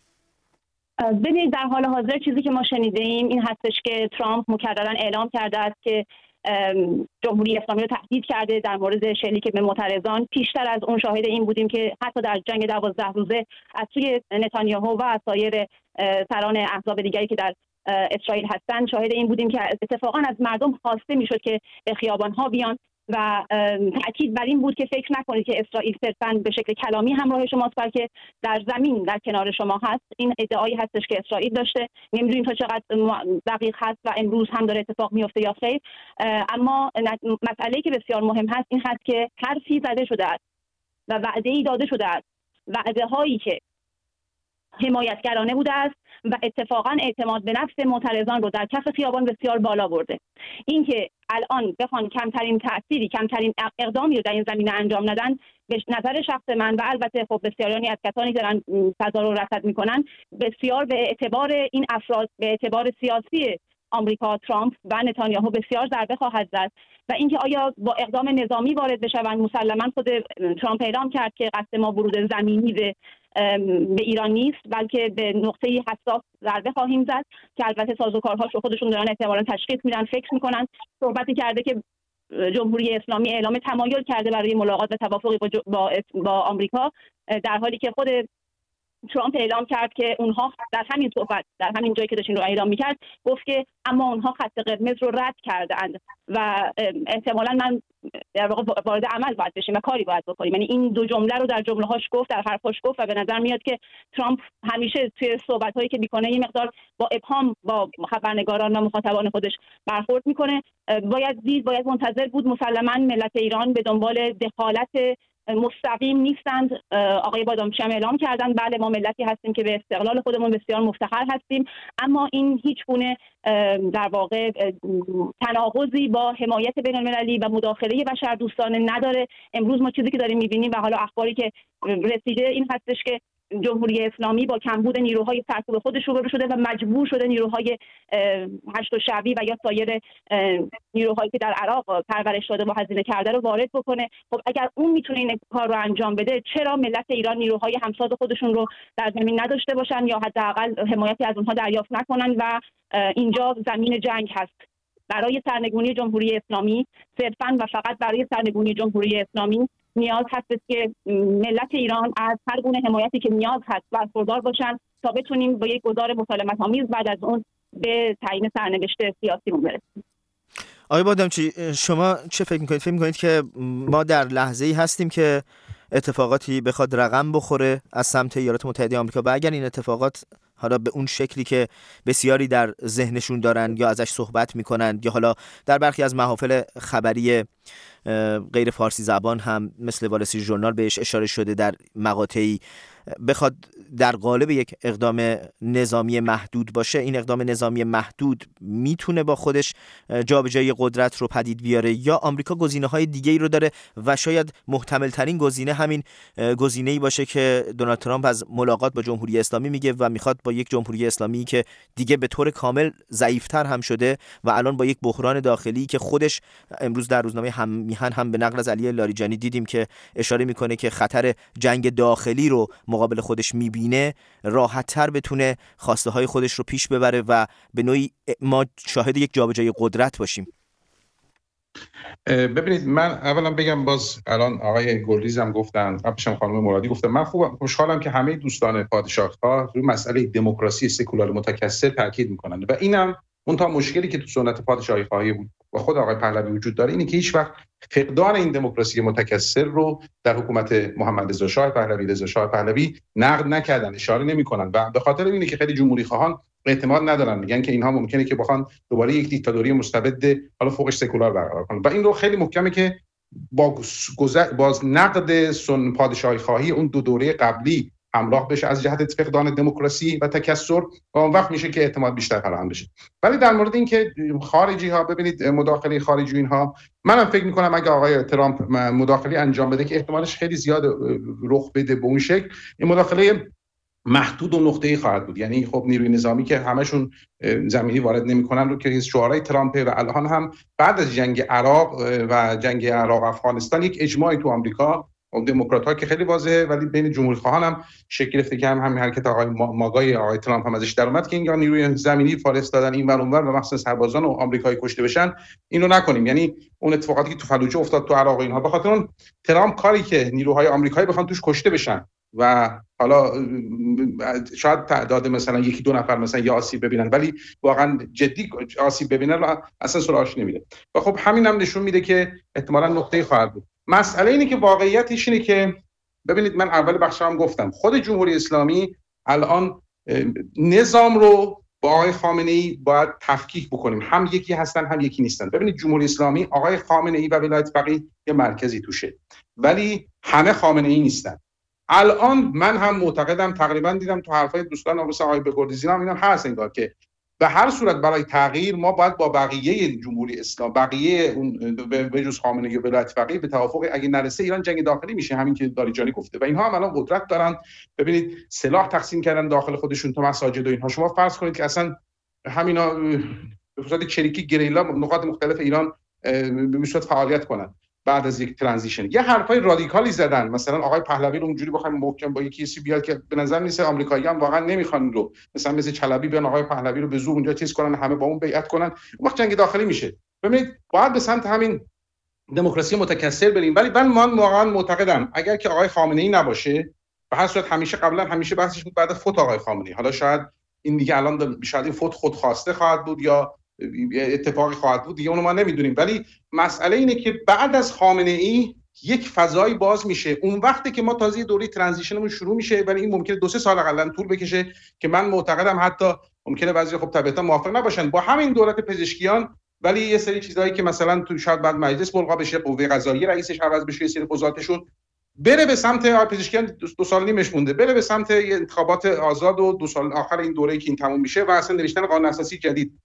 ببینید در حال حاضر چیزی که ما شنیده ایم این هستش که ترامپ مکررن اعلام کرده است که جمهوری اسلامی رو تهدید کرده در مورد شلیک به معترضان. پیشتر از اون شاهد این بودیم که حتی در جنگ دوازده روزه از سوی نتانیاهو و از سایر سران احزاب دیگری که در اسرائیل هستند شاهد این بودیم که اتفاقا از مردم خواسته میشد که به خیابان‌ها بیان و تأکید بر این بود که فکر نکنید که اسرائیل صرفاً به شکل کلامی همراه شماست، بلکه در زمین در کنار شما هست. این ادعایی هستش که اسرائیل داشته، نمیدونیم تا چقدر دقیق هست و امروز هم داره اتفاق میفته یا خیر، اما مسئله‌ای که بسیار مهم هست این هست که حرفی زده شده است و وعده‌ای داده شده است، وعده هایی که حمایتگرانه بوده است و اتفاقا اعتماد به نفس معترضان رو در کف خیابان بسیار بالا برده. اینکه الان بخوان کمترین تأثیری، کمترین اقدامی رو در این زمینه انجام ندن، به نظر شخص من و البته خب بسیارانی از کسانی که دارن فضا رو رصد میکنن، بسیار به اعتبار این افراد، به اعتبار سیاسی آمریکا، ترامپ و نتانیاهو بسیار ضربه خواهد زد. و اینکه آیا با اقدام نظامی وارد بشوند، مسلما خود ترامپ اعلام کرد که قصد ما ورود زمینی به به ایران نیست، بلکه به نقطه‌ای حساس ضربه خواهیم زد که البته سازوکارهاش رو خودشون دارن احتمالاً تشخیص میدن، فکر میکنن. صحبتی کرده که جمهوری اسلامی اعلام تمایل کرده برای ملاقات و توافقی با, با, با آمریکا، در حالی که خود ترامپ اعلام کرد که اونها در همین صحبت، در همین جایی که داشتین رو اعلام میکرد، گفت که اما اونها خط قرمز رو رد کردند و احتمالاً من در واقع وارد عمل باید بشیم و کاری باید بکنیم. یعنی این دو جمله رو در جمله‌هاش گفت، در حرفاش گفت و به نظر میاد که ترامپ همیشه توی صحبت‌هایی که میکنه یه مقدار با ابهام با خبرنگاران و مخاطبان خودش برخورد میکنه. باید دید، باید منتظر بود. مسلماً ملت ایران به دنبال دخالت مستقیم نیستند. آقای بادامچی هم اعلام کردن بله ما ملتی هستیم که به استقلال خودمون بسیار مفتخر هستیم، اما این هیچ گونه در واقع تناقضی با حمایت بین المللی و مداخله بشردوستانه نداره. امروز ما چیزی که داریم می‌بینیم و حالا اخباری که رسیده این هستش که جمهوری اسلامی با کمبود نیروهای سرکوب خودش روبرو شده و مجبور شده نیروهای هشت شعبی و یا سایر نیروهایی که در عراق پرورش داده و هزینه کرده رو وارد بکنه. خب اگر اون میتونه این کار رو انجام بده، چرا ملت ایران نیروهای همساد خودشون رو در زمین نداشته باشن یا حداقل حمایتی از اونها دریافت نکنن و اینجا زمین جنگ هست. برای سرنگونی جمهوری اسلامی، صرفاً و فقط برای سرنگونی جمهوری اسلامی نیاز هست که ملت ایران از هر گونه حمایتی که نیاز هست برخوردار باشن تا بتونیم با یک گذار مسالمت‌آمیز بعد از اون به تعیین سرنوشت سیاسیمون برسیم. آقای بادامچی، شما چه فکر می‌کنید؟ فکر می‌کنید که ما در لحظه‌ای هستیم که اتفاقاتی بخواد رقم بخوره از سمت ایالات متحده آمریکا و اگر این اتفاقات حالا به اون شکلی که بسیاری در ذهنشون دارن یا ازش صحبت میکنن یا حالا در برخی از محافل خبری غیر فارسی زبان هم مثل وال استریت ژورنال بهش اشاره شده، در مقاطعی بخواد در قالب یک اقدام نظامی محدود باشه، این اقدام نظامی محدود میتونه با خودش جابجایی قدرت رو پدید بیاره یا آمریکا گزینه‌های دیگه‌ای رو داره و شاید محتمل ترین گزینه همین گزینه‌ای باشه که دونالد ترامپ از ملاقات با جمهوری اسلامی میگه و میخواد با یک جمهوری اسلامی که دیگه به طور کامل ضعیف‌تر هم شده و الان با یک بحران داخلی که خودش امروز در روزنامه هم میهن هم به نقل از علی لاریجانی دیدیم که اشاره میکنه که خطر جنگ داخلی رو مقابل خودش میبینه، راحت‌تر بتونه خواسته های خودش رو پیش ببره و به نوعی ما شاهد یک جابجایی قدرت باشیم. ببینید من اولا بگم باز الان آقای گلریز هم گفتن، قبلش هم خانم مرادی گفتن، من خوب خوشحالم که همه دوستان پادشاه‌ها روی مسئله دموکراسی سکولار متکثر تاکید میکنن و اینم اون تا مشکلی که تو سنت پادشاهی خواهی بود و خود آقای پهلوی وجود داره اینه که هیچ وقت فقدان این دموکراسی متکثر رو در حکومت محمد رضا شاه پهلوی رضا شاه پهلوی نقد نکردن، اشاره نمی‌کنن و به خاطر اینه که خیلی جمهوری خواهان اعتماد ندارن، میگن که اینها ممکنه که بخوان دوباره یک دیکتاتوری مستبد حالا فوقش سکولار برقرار کنن و این رو خیلی محکمه که با باز نقد سن پادشاهی خواهی اون دو دوره قبلی همراه بشه از جهت فقدان دموکراسی و تکثر و اون وقت میشه که اعتماد بیشتر فراهم بشه. ولی در مورد اینکه خارجی ها ببینید مداخله خارجی اینها، منم فکر میکنم اگه آقای ترامپ مداخله انجام بده که احتمالش خیلی زیاد رخ بده به اون شکل، این مداخله محدود و نقطه‌ای خواهد بود. یعنی خب نیروی نظامی که همشون زمینی وارد نمی‌کنن رو که شعارهای ترامپ و الان هم بعد از جنگ عراق و جنگ عراق افغانستان یک اجماعی تو آمریکا و دموکرات‌ها که خیلی واضحه ولی بین جمهوری‌خواهان هم شکل گرفته که هم همین حرکت آقای ماگای آقای ترامپ هم ازش در اومد که اینجا نیروی زمینی فرستادن این ور اون ور و مخصوصا سربازان و آمریکایی کشته بشن، اینو نکنیم. یعنی اون اتفاقاتی که تو فلوجه افتاد تو عراق اینها به خاطر اون ترامپ کاری که نیروهای آمریکایی بخوان توش کشته بشن و حالا شاید تعداد مثلا یکی دو نفر مثلا یا آسیب ببینن ولی واقعا جدی آسیب ببینن رو اصلا سراغش نمیده و خب همین هم نشون میده که احتمالاً نقطه‌ای خواهد بود. مسئله اینه که واقعیتش اینه که ببینید من اول بخش هم گفتم خود جمهوری اسلامی الان نظام رو با آقای خامنه‌ای باید تفکیک بکنیم، هم یکی هستن هم یکی نیستن. ببینید جمهوری اسلامی آقای خامنه‌ای و ولایت فقیه یه مرکزی توشه ولی همه خامنه‌ای نیستن. الان من هم معتقدم، تقریبا دیدم تو حرفای دوستان مثل آقای بگردیزی هم اینم هست انگار که به هر صورت برای تغییر ما باید با بقیه جمهوری اسلام بقیه اون به جز خامنه‌ای و ولایت فقیه به توافق اگه نرسه ایران جنگ داخلی میشه، همین که داریجانی گفته و اینها هم الان قدرت دارن. ببینید سلاح تقسیم کردن داخل خودشون تو مساجد و اینها. شما فرض کنید که اصلا همینا به صورت چریکی گریلا نقاط مختلف ایران به صورت فعالیت کنن بعد از یک ترانزیشن. یه حرفای رادیکالی زدن، مثلا آقای پهلوی رو اونجوری بخوایم محکم با یکی سی بیاد که به نظر میسه آمریکایی‌ها هم واقعا نمیخوان رو مثلا مثل چلبی بیان آقای پهلوی رو به زور اونجا چیز کنن، همه با اون بیعت کنن، وقت جنگ داخلی میشه. ببینید باید به سمت همین دموکراسی متکثر بریم. ولی من واقعا معتقدم اگر که آقای خامنه‌ای نباشه، به هر صورت همیشه قبلا همیشه بحثش بود بعد فوت آقای خامنه‌ای، حالا شاید این دیگه الان شاید این فوت خود خواسته خواهد بود یا اتفاقی خواهد بود دیگه، اونو ما نمیدونیم. ولی مسئله اینه که بعد از خامنه‌ای یک فضایی باز میشه، اون وقتی که ما تازه دوره ترانزیشنمون شروع میشه ولی این ممکنه دو سه سال حداقل طول بکشه که من معتقدم حتی ممکنه بعضی خب طبیعتا موافق نباشن با همین دولت پزشکیان، ولی یه سری چیزایی که مثلا تو شاید بعد مجلس ملغا بشه، قوه قضاییه رئیسش عوض بشه، یه سری قضاتشون بره به سمت پزشکیان دو سال نیمش مونده بره به سمت انتخابات آزاد و دو سال آخر این دوره‌ای که این تموم میشه و اصلا نوشتن قانون اساسی جدید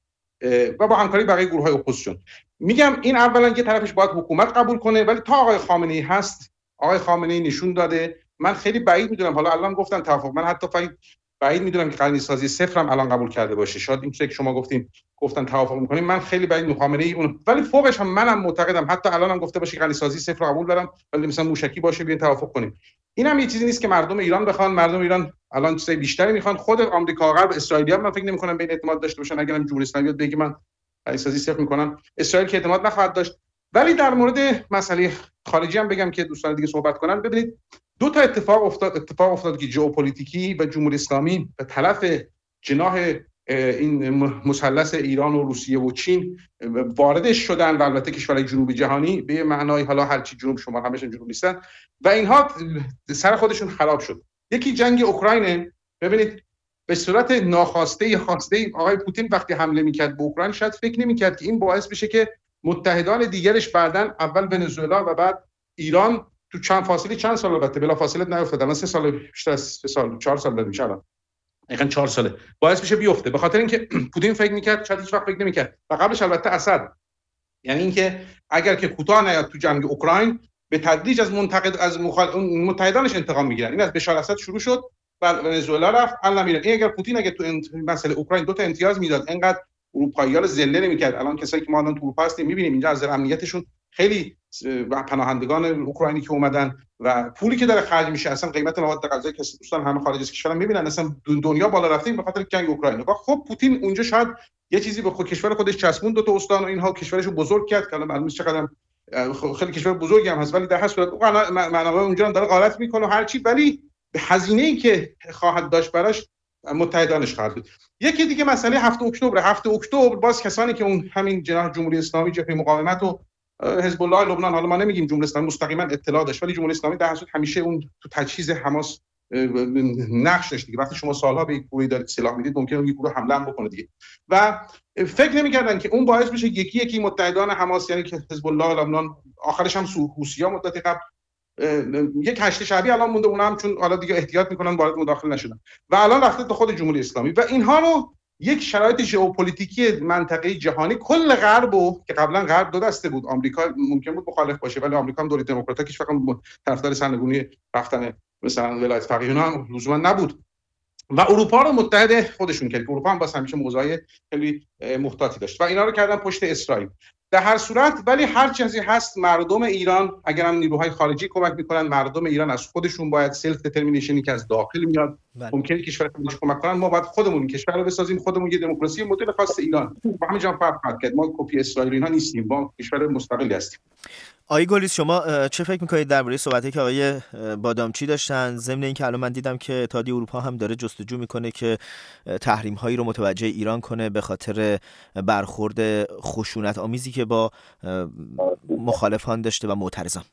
و با همکاری بقیه گروه‌های اپوزیسیون. میگم این اولا یه طرفش باید حکومت قبول کنه، ولی تا آقای خامنه‌ای هست، آقای خامنه‌ای نشون داده، من خیلی بعید میدونم، حالا الان گفتم توافق، من حتی فقط بعید میدونم که قانون سازی صفر هم الان قبول کرده باشه. شاید این چیزی که شما گفتین گفتن توافق می‌کنیم، من خیلی بعید می‌دونم خامنه‌ای اون، ولی فوقش هم منم معتقدم حتی الان هم گفته باشه قانون سازی صفر قبول دارم ولی مثلا موشکی باشه بیاین توافق کنیم. اینم یه چیزی نیست که مردم ایران بخوان. مردم ایران الان چیزای بیشتری میخوان. خود آمریکا غرب اسرائیلی‌ها من فکر نمی‌کنم بین اعتماد داشته باشن اگرم جمهوری اسلامی بیاد بگه من اساسی صفر می‌کنم، اسرائیل که اعتماد نخواهد داشت. ولی در مورد مسئله خارجی هم بگم که دوستان دیگه صحبت کنن. ببینید دو تا اتفاق افتاد اتفاق افتاد که ژئوپلیتیکی و جمهوری اسلامی به طرف جناح این مثلث ایران و روسیه و چین واردش شدن و البته کشورهای جنوبی جهانی به معنای حالا هر چی جنوب شما همشون جنوب نیستن و اینها سر خودشون خراب شد. یکی جنگ اوکراین. ببینید به صورت ناخواسته یا خواسته آقای پوتین وقتی حمله میکرد به اوکراین شاید فکر نمیکرد که این باعث بشه که متحدان دیگرش بعداً اول ونزوئلا و بعد ایران تو چند فاصله چند سال البته بلا فاصله نیفتاد، الان سه سال بیشتر از سه سال چهار سال بعد میشه، الان دقیقاً چهار ساله باعث میشه بیفته، به خاطر اینکه پوتین فکر میکرد شاید هیچ وقت فکر نمیکرد و قبلش البته اسد، یعنی اینکه اگر که کوتاه نیاد تو جنگ اوکراین به تدریج از منتقد از مخال... متحدانش انتقام میگیرن. این از بشار اسد شروع شد و ونزوئلا رفت الان میره. این اگر پوتین اگه تو انت... مسئله اوکراین دو تا امتیاز میداد اینقدر اروپایی‌ها رو ذله نمیکرد. الان کسایی که ما الان تو اروپا هستیم میبینیم اینجا از امنیتشون خیلی پناهندگان اوکراینی که اومدن و پولی که داره خرج میشه، اصلا قیمت مواد غذایی که دوستان همه خارج از کشورم میبینن اصلا دنیا بالا رفته به خاطر جنگ اوکراین. خب پوتین اونجا شاید یه چیزی به خود کشور خودش چسبوند، دو تا استان و اینها کشورشو بزرگ کرد که معلومه چقدر خیلی کشور بزرگی هم هست، ولی در هر صورت منابع اونجا هم داره غارت میکنه و هر چی، ولی هزینه‌ای که خواهد داشت براش متحدانش خواهد بود. یکی دیگه مسئله هفت اکتبر. هفت اکتبر باز کسانی که اون همین جناح جمهوری اسلامی، جبهه مقاومت و حزب الله لبنان، حالا ما نمیگیم جمهوری اسلامی مستقیما اطلاع داشت، ولی جمهوری اسلامی در صورت همیشه اون تو تجهیز حماس نقش داشت دیگه. وقتی شما سالها به یک گروهی دارید سلاح میدید ممکنه اون گروه حمله هم بکنه دیگه، و فکر نمی‌کردن که اون باعث بشه یکی یکی متحدان حماس، یعنی که حزب الله لبنان، آخرش هم حوثی‌ها مدت قبل یک هشت شعبی الان مونده، اونها هم چون حالا دیگه احتیاط میکنن وارد مداخله نشدن و الان رفته تو خود جمهوری اسلامی و اینها رو یک شرایط ژئوپلیتیکی منطقه‌ای جهانی کل غربو که قبلا غرب دو دسته بود، آمریکا ممکن بود مخالف باشه ولی آمریکا هم دوره دموکراتیک فقط طرفدار سرنگونی رفتن مثلا ولایت فقیه هم لزوما نبود و اروپا رو متحد خودشون کرد. اروپا هم باز همیشه موضوعی خیلی محتاطی داشت و اینا رو کردن پشت اسرائیل. در هر صورت ولی هر چیزی هست، مردم ایران اگر هم نیروهای خارجی کمک میکنن، مردم ایران از خودشون باید سلف دترمینیشنی که از داخل میاد ممکنه کشور خودش کمک کنن. ما باید خودمون کشور رو بسازیم، خودمون یه دموکراسی مدل خاص ایران با همین جان فرق خواهد کرد. ما کپی اسرائیل اینا نیستیم، ما کشور مستقلی هستیم. آقای گلیس شما چه فکر میکنید درباره صحبتی که آقای بادامچی داشتن، ضمن اینکه الان من دیدم که اتحادیه اروپا هم داره جستجو میکنه که تحریم هایی رو متوجه ایران کنه به خاطر برخورد خشونت آمیزی که با مخالفان داشته و معترضان؟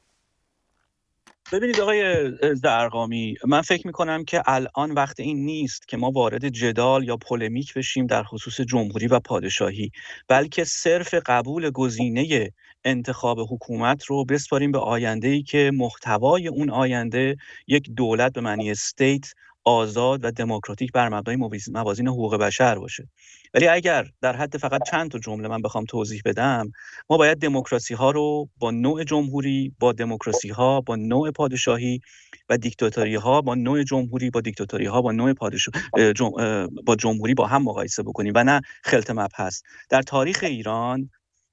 ببینید آقای زرقامی، من فکر میکنم که الان وقت این نیست که ما وارد جدال یا پولمیک بشیم در خصوص جمهوری و پادشاهی، بلکه صرف قبول گزینه انتخاب حکومت رو بسپاریم به آینده‌ای که محتوای اون آینده یک دولت به معنی استیت آزاد و دموکراتیک بر مبنای موازین حقوق بشر باشه. ولی اگر در حد فقط چند تا جمله من بخوام توضیح بدم، ما باید دموکراسی ها رو با نوع جمهوری، با دموکراسی ها با نوع پادشاهی و دیکتاتوری ها با نوع جمهوری، با دیکتاتوری ها با نوع پادشاهی جم... با جمهوری با هم مقایسه بکنیم و نه خلط مبحث. در تاریخ ایران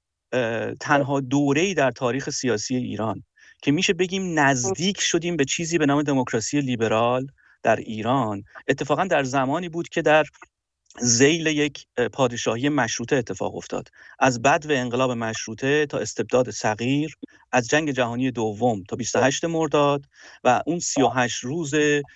تنها دوره‌ای در تاریخ سیاسی ایران که میشه بگیم نزدیک شدیم به چیزی به نام دموکراسی لیبرال در ایران، اتفاقا در زمانی بود که در ذیل یک پادشاهی مشروطه اتفاق افتاد. از بدو انقلاب مشروطه تا استبداد صغیر، از جنگ جهانی دوم تا بیست و هشت مرداد و اون سی و هشت روز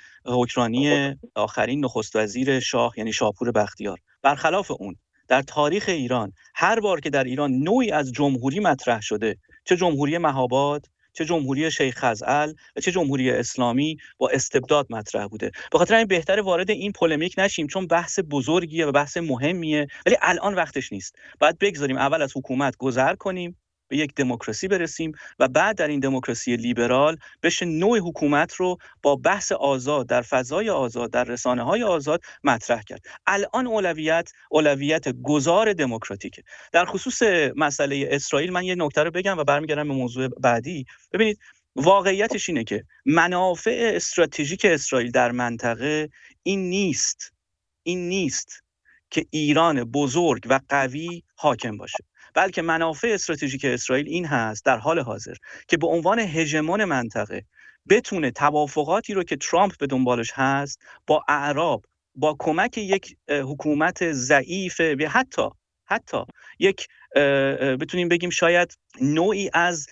حکمرانی آخرین نخست وزیر شاه یعنی شاپور بختیار. برخلاف اون در تاریخ ایران هر بار که در ایران نوعی از جمهوری مطرح شده، چه جمهوری مهاباد، چه جمهوری شیخ خزعل و چه جمهوری اسلامی، با استبداد مطرح بوده. به خاطر این بهتره وارد این پولمیک نشیم چون بحث بزرگیه و بحث مهمیه، ولی الان وقتش نیست. باید بگذاریم اول از حکومت گذر کنیم، به یک دموکراسی برسیم و بعد در این دموکراسی لیبرال بشه نوع حکومت رو با بحث آزاد در فضای آزاد در رسانه‌های آزاد مطرح کرد. الان اولویت اولویت گذار دموکراتیکه. در خصوص مسئله اسرائیل من یه نکته رو بگم و برمیگردم به موضوع بعدی. ببینید واقعیتش اینه که منافع استراتژیک اسرائیل در منطقه این نیست این نیست که ایران بزرگ و قوی حاکم باشه، بلکه منافع استراتژیک اسرائیل این هست در حال حاضر که به عنوان هژمون منطقه بتونه توافقاتی رو که ترامپ به دنبالش هست با اعراب با کمک یک حکومت ضعیف و حتی حتی یک بتونیم بگیم شاید نوعی از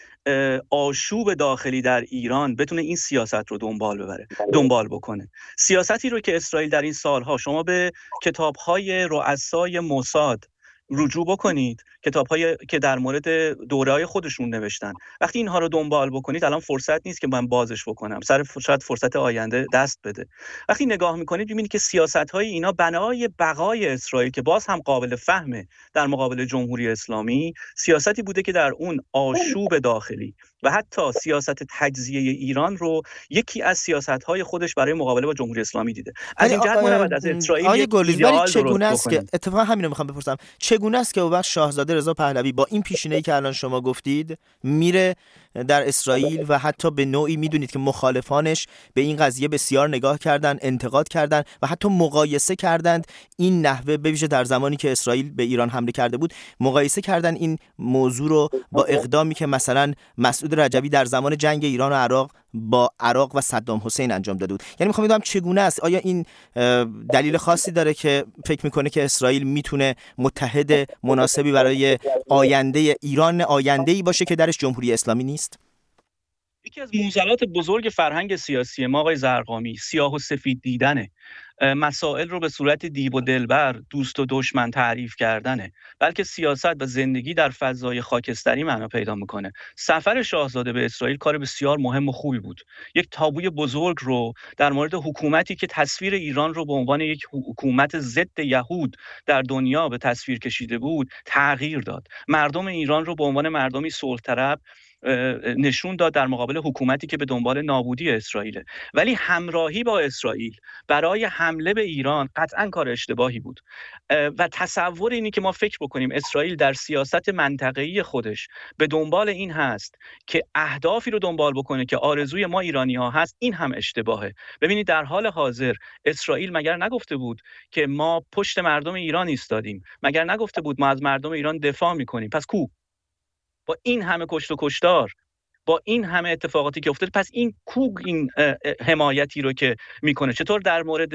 آشوب داخلی در ایران بتونه این سیاست رو دنبال ببره دنبال بکنه. سیاستی رو که اسرائیل در این سالها، شما به کتاب‌های رؤسای موساد رجوع بکنید، کتاب‌هایی که در مورد دوره‌های خودشون نوشتن، وقتی اینها رو دنبال بکنید، الان فرصت نیست که من بازش بکنم، سر شاید فرصت آینده دست بده. وقتی نگاه می‌کنید می‌بینید که سیاست‌های اینا بنای بقای اسرائیل که باز هم قابل فهمه در مقابل جمهوری اسلامی، سیاستی بوده که در اون آشوب داخلی و حتی سیاست تجزیه ایران رو یکی از سیاست‌های خودش برای مقابله با جمهوری اسلامی دیده. از این جهت ما نباید از اسرائیل یک ایدئال چگونه است که اتفاقا همین رو می‌خوام بپرسم، چگونه است که وقت شاهزاده رضا پهلوی با این پیشینه‌ای که الان شما گفتید میره در اسرائیل و حتی به نوعی میدونید که مخالفانش به این قضیه بسیار نگاه کردن، انتقاد کردن و حتی مقایسه کردند این نحوه، به ویژه در زمانی که اسرائیل به ایران حمله کرده بود، مقایسه کردن این موضوع رو با اقدامی که مثلا مسعود رجبی در زمان جنگ ایران و عراق با عراق و صدام حسین انجام داده بود. یعنی میخوام بدونم چگونه است؟ آیا این دلیل خاصی داره که فکر میکنه که اسرائیل میتونه متحد مناسبی برای آینده ایران آینده‌ای باشه که درش جمهوری اسلامی نیست؟ یکی از معضلات بزرگ فرهنگ سیاسی ما آقای زرقامی سیاه و سفید دیدنه، مسائل رو به صورت دیو و دلبر، دوست و دشمن تعریف کردنه، بلکه سیاست و زندگی در فضای خاکستری معنا پیدا میکنه. سفر شاهزاده به اسرائیل کار بسیار مهم و خوبی بود. یک تابوی بزرگ رو در مورد حکومتی که تصویر ایران رو به عنوان یک حکومت ضد یهود در دنیا به تصویر کشیده بود تغییر داد. مردم ایران رو به عنوان مردمی صلح‌طلب نشون داد در مقابل حکومتی که به دنبال نابودی اسرائیله. ولی همراهی با اسرائیل برای حمله به ایران قطعاً کار اشتباهی بود و تصور اینی که ما فکر بکنیم اسرائیل در سیاست منطقه‌ای خودش به دنبال این هست که اهدافی رو دنبال بکنه که آرزوی ما ایرانی‌ها هست، این هم اشتباهه. ببینید در حال حاضر اسرائیل مگر نگفته بود که ما پشت مردم ایران ایستادیم؟ مگر نگفته بود ما از مردم ایران دفاع می‌کنیم؟ پس کو؟ با این همه کشت و کشتار، با این همه اتفاقاتی که افتاد، پس این کوگ این حمایتی رو که میکنه چطور در مورد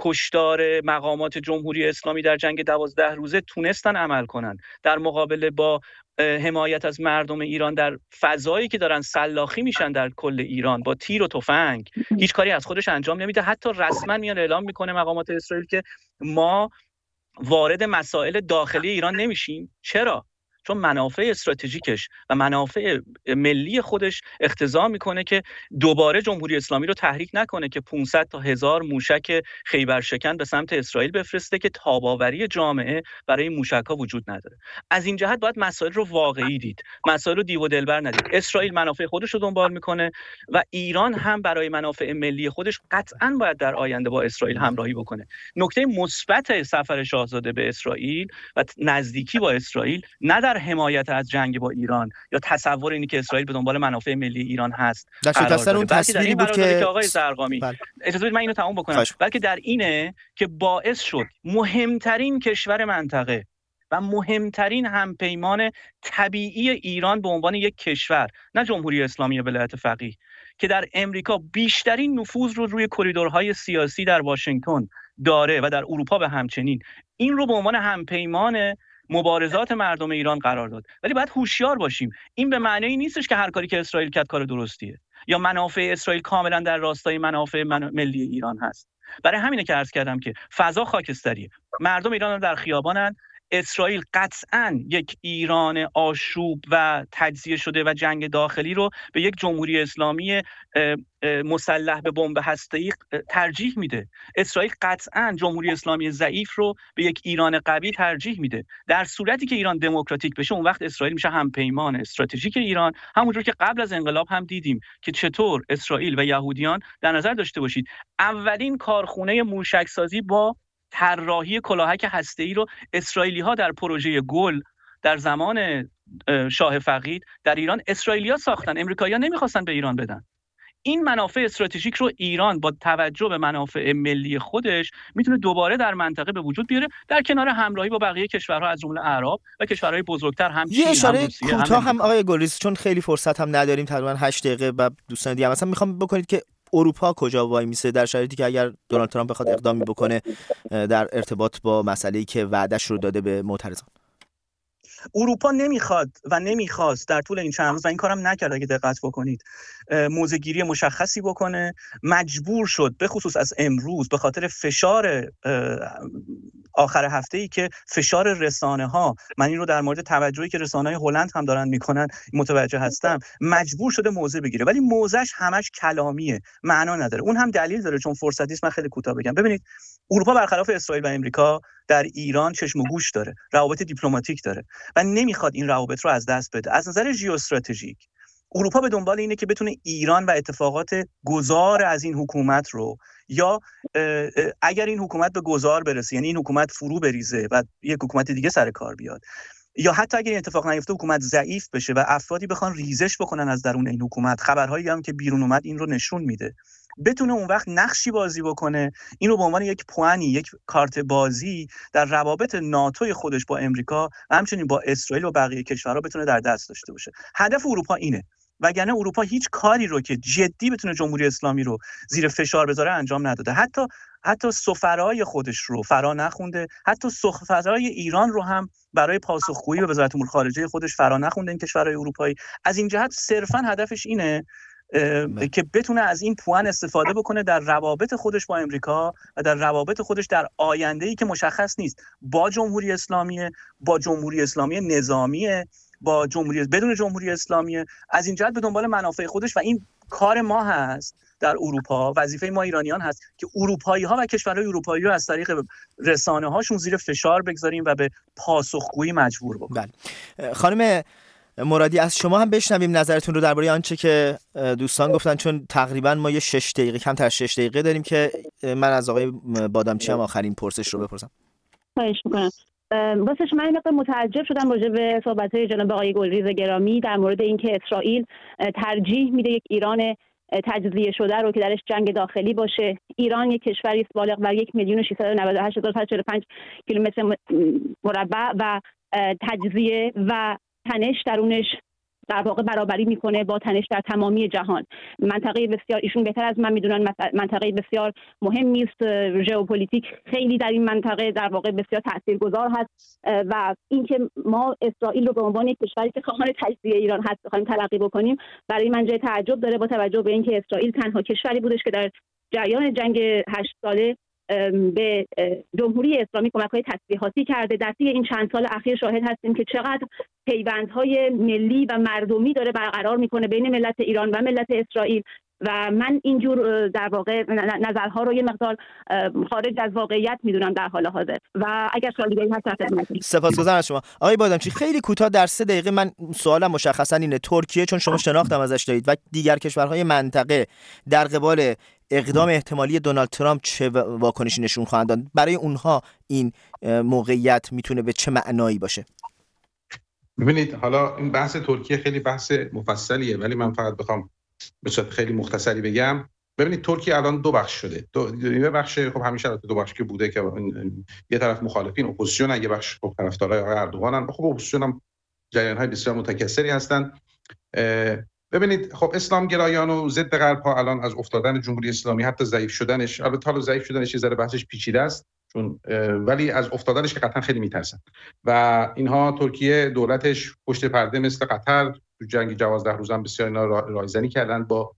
کشتار مقامات جمهوری اسلامی در جنگ دوازده روزه تونستن عمل کنن در مقابل با حمایت از مردم ایران در فضایی که دارن سلاخی میشن در کل ایران با تیر و تفنگ، هیچ کاری از خودش انجام نمیده. حتی رسما میاد اعلام میکنه مقامات اسرائیل که ما وارد مسائل داخلی ایران نمیشیم. چرا؟ چون منافع استراتژیکش و منافع ملی خودش اقتضا میکنه که دوباره جمهوری اسلامی رو تحریک نکنه که پانصد تا هزار موشک خیبرشکن به سمت اسرائیل بفرسته که تاباوری جامعه برای موشک‌ها وجود نداره. از این جهت باید مسائل رو واقعی دید، مسائل رو دیو و دلبر ندید. اسرائیل منافع خودش رو دنبال میکنه و ایران هم برای منافع ملی خودش قطعاً باید در آینده با اسرائیل همراهی بکنه. نکته مثبت سفر شاهزاده به اسرائیل و نزدیکی با اسرائیل نه در حمایت از جنگ با ایران یا تصور اینی که اسرائیل به دنبال منافع ملی ایران هست در شکستن اون تصویری بود که... که آقای زرقامی بله. اجازه بدید من اینو تموم بکنم، بلکه در اینه که باعث شد مهمترین کشور منطقه و مهمترین همپیمان طبیعی ایران به عنوان یک کشور، نه جمهوری اسلامی ولایت فقیه، که در امریکا بیشترین نفوذ رو روی کریدورهای سیاسی در واشنگتن داره و در اروپا به همچنین، این رو به عنوان همپیمان مبارزات مردم ایران قرار داد. ولی باید هوشیار باشیم، این به معنی نیستش که هر کاری که اسرائیل کرد کار درستیه یا منافع اسرائیل کاملا در راستای منافع من... ملی ایران هست. برای همینه که عرض کردم که فضا خاکستریه، مردم ایران در خیابانن. اسرائیل قطعاً یک ایران آشوب و تجزیه شده و جنگ داخلی رو به یک جمهوری اسلامی مسلح به بمب هسته‌ای ترجیح میده. اسرائیل قطعاً جمهوری اسلامی ضعیف رو به یک ایران قوی ترجیح میده. در صورتی که ایران دموکراتیک بشه، اون وقت اسرائیل میشه همپیمان استراتژیک ایران، همونجور که قبل از انقلاب هم دیدیم که چطور اسرائیل و یهودیان، در نظر داشته باشید اولین کارخونه موشکسازی با طراحی کلاهک هسته‌ای رو اسرائیلی‌ها در پروژه گل در زمان شاه فقید در ایران اسرائیلی‌ها ساختن، امریکایی‌ها نمی‌خواستن به ایران بدن. این منافع استراتژیک رو ایران با توجه به منافع ملی خودش میتونه دوباره در منطقه به وجود بیاره، در کنار همراهی با بقیه کشورها از جمله عرب و کشورهای بزرگتر هم چین، یه اشاره کوتاه هم, هم آقای گلریز، چون خیلی فرصت هم نداریم، تقریبا هشت دقیقه و دوستان دیگه مثلا میخوام بکنید که اروپا کجا وای میسه در شرایطی که اگر دونالد ترامپ بخواد اقدامی بکنه در ارتباط با مسئله‌ای که وعده‌اش رو داده به معترضان؟ اروپا نمیخواد و نمیخواست در طول این چند روز و این کارم نکرد اگه دقت بکنید موضع‌گیری مشخصی بکنه. مجبور شد به خصوص از امروز به خاطر فشار آخر هفته‌ای که فشار رسانه‌ها، من این رو در مورد توجهی که رسانه‌های هلند هم دارن میکنن متوجه هستم، مجبور شده موضع بگیره، ولی موضعش همش کلامیه، معنا نداره. اون هم دلیل داره، چون فرصتی است من خیلی کوتاه بگم. ببینید اروپا برخلاف اسرائیل و امریکا در ایران چشم و گوش داره، روابط دیپلماتیک داره و نمیخواد این روابط رو از دست بده. از نظر ژئواستراتژیک اروپا به دنبال اینه که بتونه ایران و اتفاقات گذار از این حکومت رو، یا اگر این حکومت به گذار برسه، یعنی این حکومت فرو بریزه و یک حکومت دیگه سر کار بیاد، یا حتی اگر این اتفاق نیفته حکومت ضعیف بشه و افرادی بخوان ریزش بکنن از درون این حکومت، خبرهایی هم که بیرون اومد این رو نشون میده، بتونه اون وقت نقشی بازی بکنه، این رو به عنوان یک پوانی، یک کارت بازی در روابط ناتوی خودش با امریکا و همچنین با اسرائیل و بقیه کشورها بتونه در دست داشته باشه. هدف اروپا اینه. وگرنه اروپا هیچ کاری رو که جدی بتونه جمهوری اسلامی رو زیر فشار بذاره انجام نداده. حتی حتی سفرای خودش رو فرا نخونده، حتی سفرای ایران رو هم برای پاسخگویی به وزارت امور خارجه خودش فرا نخونده. این کشورهای اروپایی از این جهت صرفاً هدفش اینه که بتونه از این پوان استفاده بکنه در روابط خودش با امریکا و در روابط خودش در آینده‌ای که مشخص نیست، با جمهوری اسلامی، با جمهوری اسلامی نظامی، با جمهوری بدون جمهوری اسلامی. از این جهت به دنبال منافع خودش و این کار ما هست در اروپا، وظیفه ما ایرانیان هست که اروپایی‌ها و کشورهای اروپایی رو از طریق رسانه‌هاشون زیر فشار بگذاریم و به پاسخگویی مجبور بکنیم. بله. خانم مرادی، از شما هم بشنویم نظرتون رو درباره آنچه که دوستان گفتن، چون تقریبا ما یه شش دقیقه کمتر از شش دقیقه داریم که من از آقای بادامچی هم آخرین پرسش رو بپرسم. خواهش می‌کنم. واسه من اینقدر متعجب شدم راجع به صحبت‌های جناب آقای گلریز گرامی در مورد اینکه اسرائیل ترجیح میده یک ایران تجزیه شده رو که درش جنگ داخلی باشه. ایران یک کشوری است بالغ بر یک میلیون و ششصد و نود و هشت هزار و صد و چهل و پنج کیلومتر مربع و تجزیه و تنش درونش در واقع برابری میکنه با تنش در تمامی جهان. منطقه بسیار، ایشون بهتر از من میدونن، منطقه بسیار مهمی است، ژئوپلیتیک خیلی در این منطقه در واقع بسیار تاثیرگذار هست و اینکه ما اسرائیل رو به عنوان یک کشوری که خواهان تجزیه ایران هست بخوایم تلقی بکنیم، برای من جای تعجب داره، با توجه به اینکه اسرائیل تنها کشوری بودش که در جریان جنگ هشت ساله به جمهوری اسلامی کمک‌های تسلیحاتی کرده. در طی این چند سال اخیر شاهد هستیم که چقدر پیوندهای ملی و مردمی داره برقرار میکنه بین ملت ایران و ملت اسرائیل و من اینجور در واقع نظرها رو یه مقدار خارج از واقعیت میدونم در حال حاضر و اگر سوال دیگه هست. سپاسگزارم از شما آقای بادامچی. خیلی کوتاه در سه دقیقه، من سوالم مشخصا اینه، ترکیه چون شما شناختم ازش دارید و دیگر کشورهای منطقه در قبال اقدام احتمالی دونالد ترامپ چه واکنشی نشون خواهند داد؟ برای اونها این موقعیت میتونه به چه معنایی باشه؟ ببینید، حالا این بحث ترکیه خیلی بحث مفصلیه، ولی من فقط بخوام به صورت خیلی مختصری بگم. ببینید، ترکیه الان دو بخش شده. دو یه بخش خب همیشه دو بخش که بوده که یه طرف مخالفین اپوزیسیون، یه بخش خب طرفدارای آقای اردوغانن. خب اپوزیسیون هم جریان‌های بسیار متکثری هستن. ببینید، خب اسلام گرایان و ضد غرب ها الان از افتادن جمهوری اسلامی، حتی ضعیف شدنش، البته حالا ضعیف شدنش یه ذره بحثش پیچیده است، چون ولی از افتادنش که قطعا خیلی میترسن و اینها ترکیه دولتش پشت پرده مثل قطر تو جنگ دوازده روزه بسیار اینا رایزنی کردن با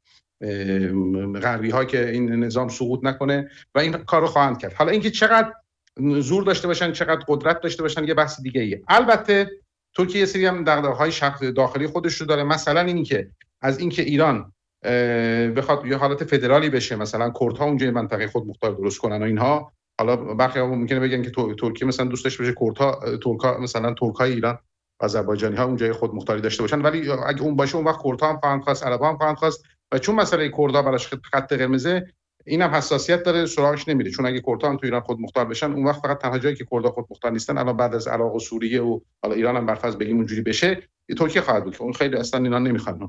غربی ها که این نظام سقوط نکنه و این کارو خواهند کرد. حالا اینکه چقدر زور داشته باشن، چقدر قدرت داشته باشن، یه بحث دیگه ایه. البته ترکیه یه سری هم دغدغه‌های شخص داخلی خودش رو داره، مثلا اینی که از اینکه ایران بخواد یه حالت فدرالی بشه، مثلا کردها اونجا منطقه خود مختار درست کنن و اینها. حالا برخی‌ها ممکنه بگن که ترکیه مثلا دوست داشته باشه کردها ترکا مثلا ترکای ایران و آذربایجانی‌ها اونجا خود مختاری داشته باشن، ولی اگه اون باشه اون وقت کردها هم خواهند خواست، عرب‌ها هم خواهند خواست و چون مسئله کردها براش خط قرمزه، اینم حساسیت داره، سراغش نمیره. چون اگه کردها هم تو ایران خود مختار بشن، اون وقت فقط تنها جایی که کردها خود مختار نیستن الان بعد از عراق و سوریه و حالا ایران هم برفرض بگیم اونجوری بشه، ترکیه خواهد بود که اون خیلی اصلا اینا نمیخوان.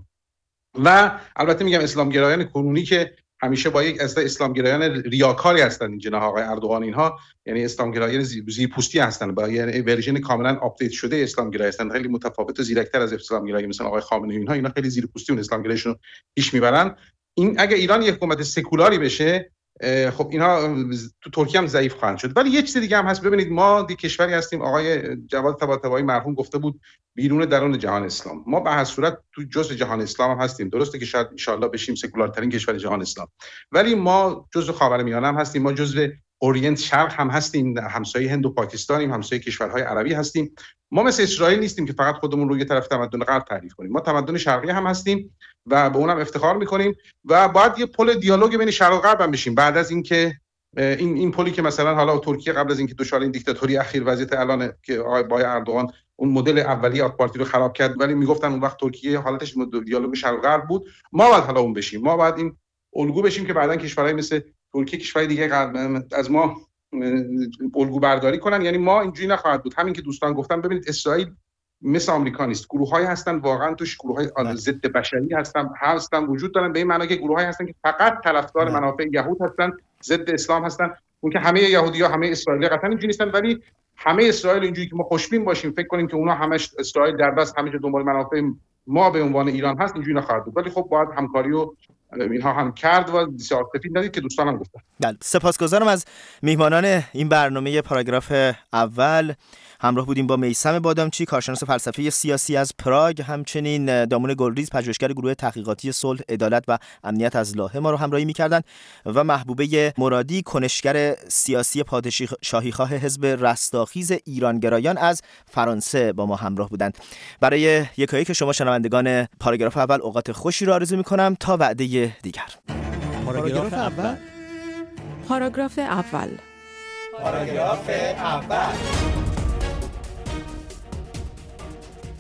و البته میگم اسلامگرایان کنونی که همیشه با یک اصل اسلامگرایان ریاکاری هستن این جناح آقای اردوغان، اینها یعنی اسلامگرایان زیرپوستی هستن، با یعنی ورژن کاملا آپدیت شده اسلامگرایی هستن، خیلی متفاوت و زیرکتر از اسلامگرایی مثلا آقای خامنه‌ای. اینها اینا خیلی زیرپوستی اون اسلامگرایشون پیش میبرن. این اگه ایران یک حکومت سکولاری بشه، خب اینا تو ترکیه هم ضعیف خواهند شد. ولی یک چیز دیگه هم هست. ببینید، ما دی کشوری هستیم، آقای جواد طباطبایی مرحوم گفته بود بیرون درون جهان اسلام. ما به هر صورت تو جزء جهان اسلام هم هستیم. درسته که شاید ان شاءالله بشیم سکولارترین کشور جهان اسلام، ولی ما جزء خاورمیانه هم هستیم، ما جزء اورینت شرق هم هستیم، همسایه هند و پاکستانیم، همسایه کشورهای عربی هستیم. ما مثل اسرائیل نیستیم که فقط خودمون رو یه طرف تمدن غرب تعریف کنیم. ما تمدن شرقی هم هستیم و به اونم افتخار میکنیم و باید یه پل دیالوگ بین شرق و غرب هم بشیم. بعد از اینکه این این پلی که مثلا حالا ترکیه قبل از اینکه دچار این دیکتاتوری اخیر وضعیت الان که آقای بای اردوغان اون مدل اولیه آک پارتی رو خراب کرد، ولی میگفتن اون وقت ترکیه حالتش دیالوگ شرق و غرب بود، ما باید حالا اون بشیم. ما باید این الگو بشیم که بعدن کشورهای مثل ترکیه، کشورهای دیگه از ما الگو برداری کنن. یعنی ما اینجوری نخواهد بود. همین که دوستان گفتن، ببینید اسرائیل مثل آمریکا نیست. گروه‌هایی هستن واقعا توش گروه‌های ضد بشری هستن هستن وجود دارن، به این معنی که گروه‌هایی هستن که فقط طرفدار منافع یهود هستن، ضد اسلام هستن. اون که همه یهودی‌ها همه اسرائیلی قطعا اینجوری نیستن، ولی همه اسرائیل اینجوری که ما خوشبین باشیم فکر کنیم که اونا همش اسرائیل در بس همیشه دنبال منافع ما به عنوان ایران هست اینجوری نخواهد بود، ولی خب باید همکاری و اینها هم کرد و بسیار سفید ندید که دوستانم گفتن. بله، سپاسگزارم از میهمانان این برنامه پاراگراف اول. همراه بودیم با میثم بادامچی، کارشناس فلسفه سیاسی از پراگ، همچنین دامون گلریز، پژوهشگر گروه تحقیقاتی صلح، عدالت و امنیت از لاهه ما رو همراهی می‌کردند، و محبوبه مرادی، کنشگر سیاسی پادشاهی خواه حزب رستاخیز ایرانگرایان از فرانسه با ما همراه بودند. برای یکایی که شما شنوندگان پاراگراف اول اوقات خوشی رو آرزو می‌کنم تا وعده دیگر. پاراگراف اول. پاراگراف اول. پاراگراف اول.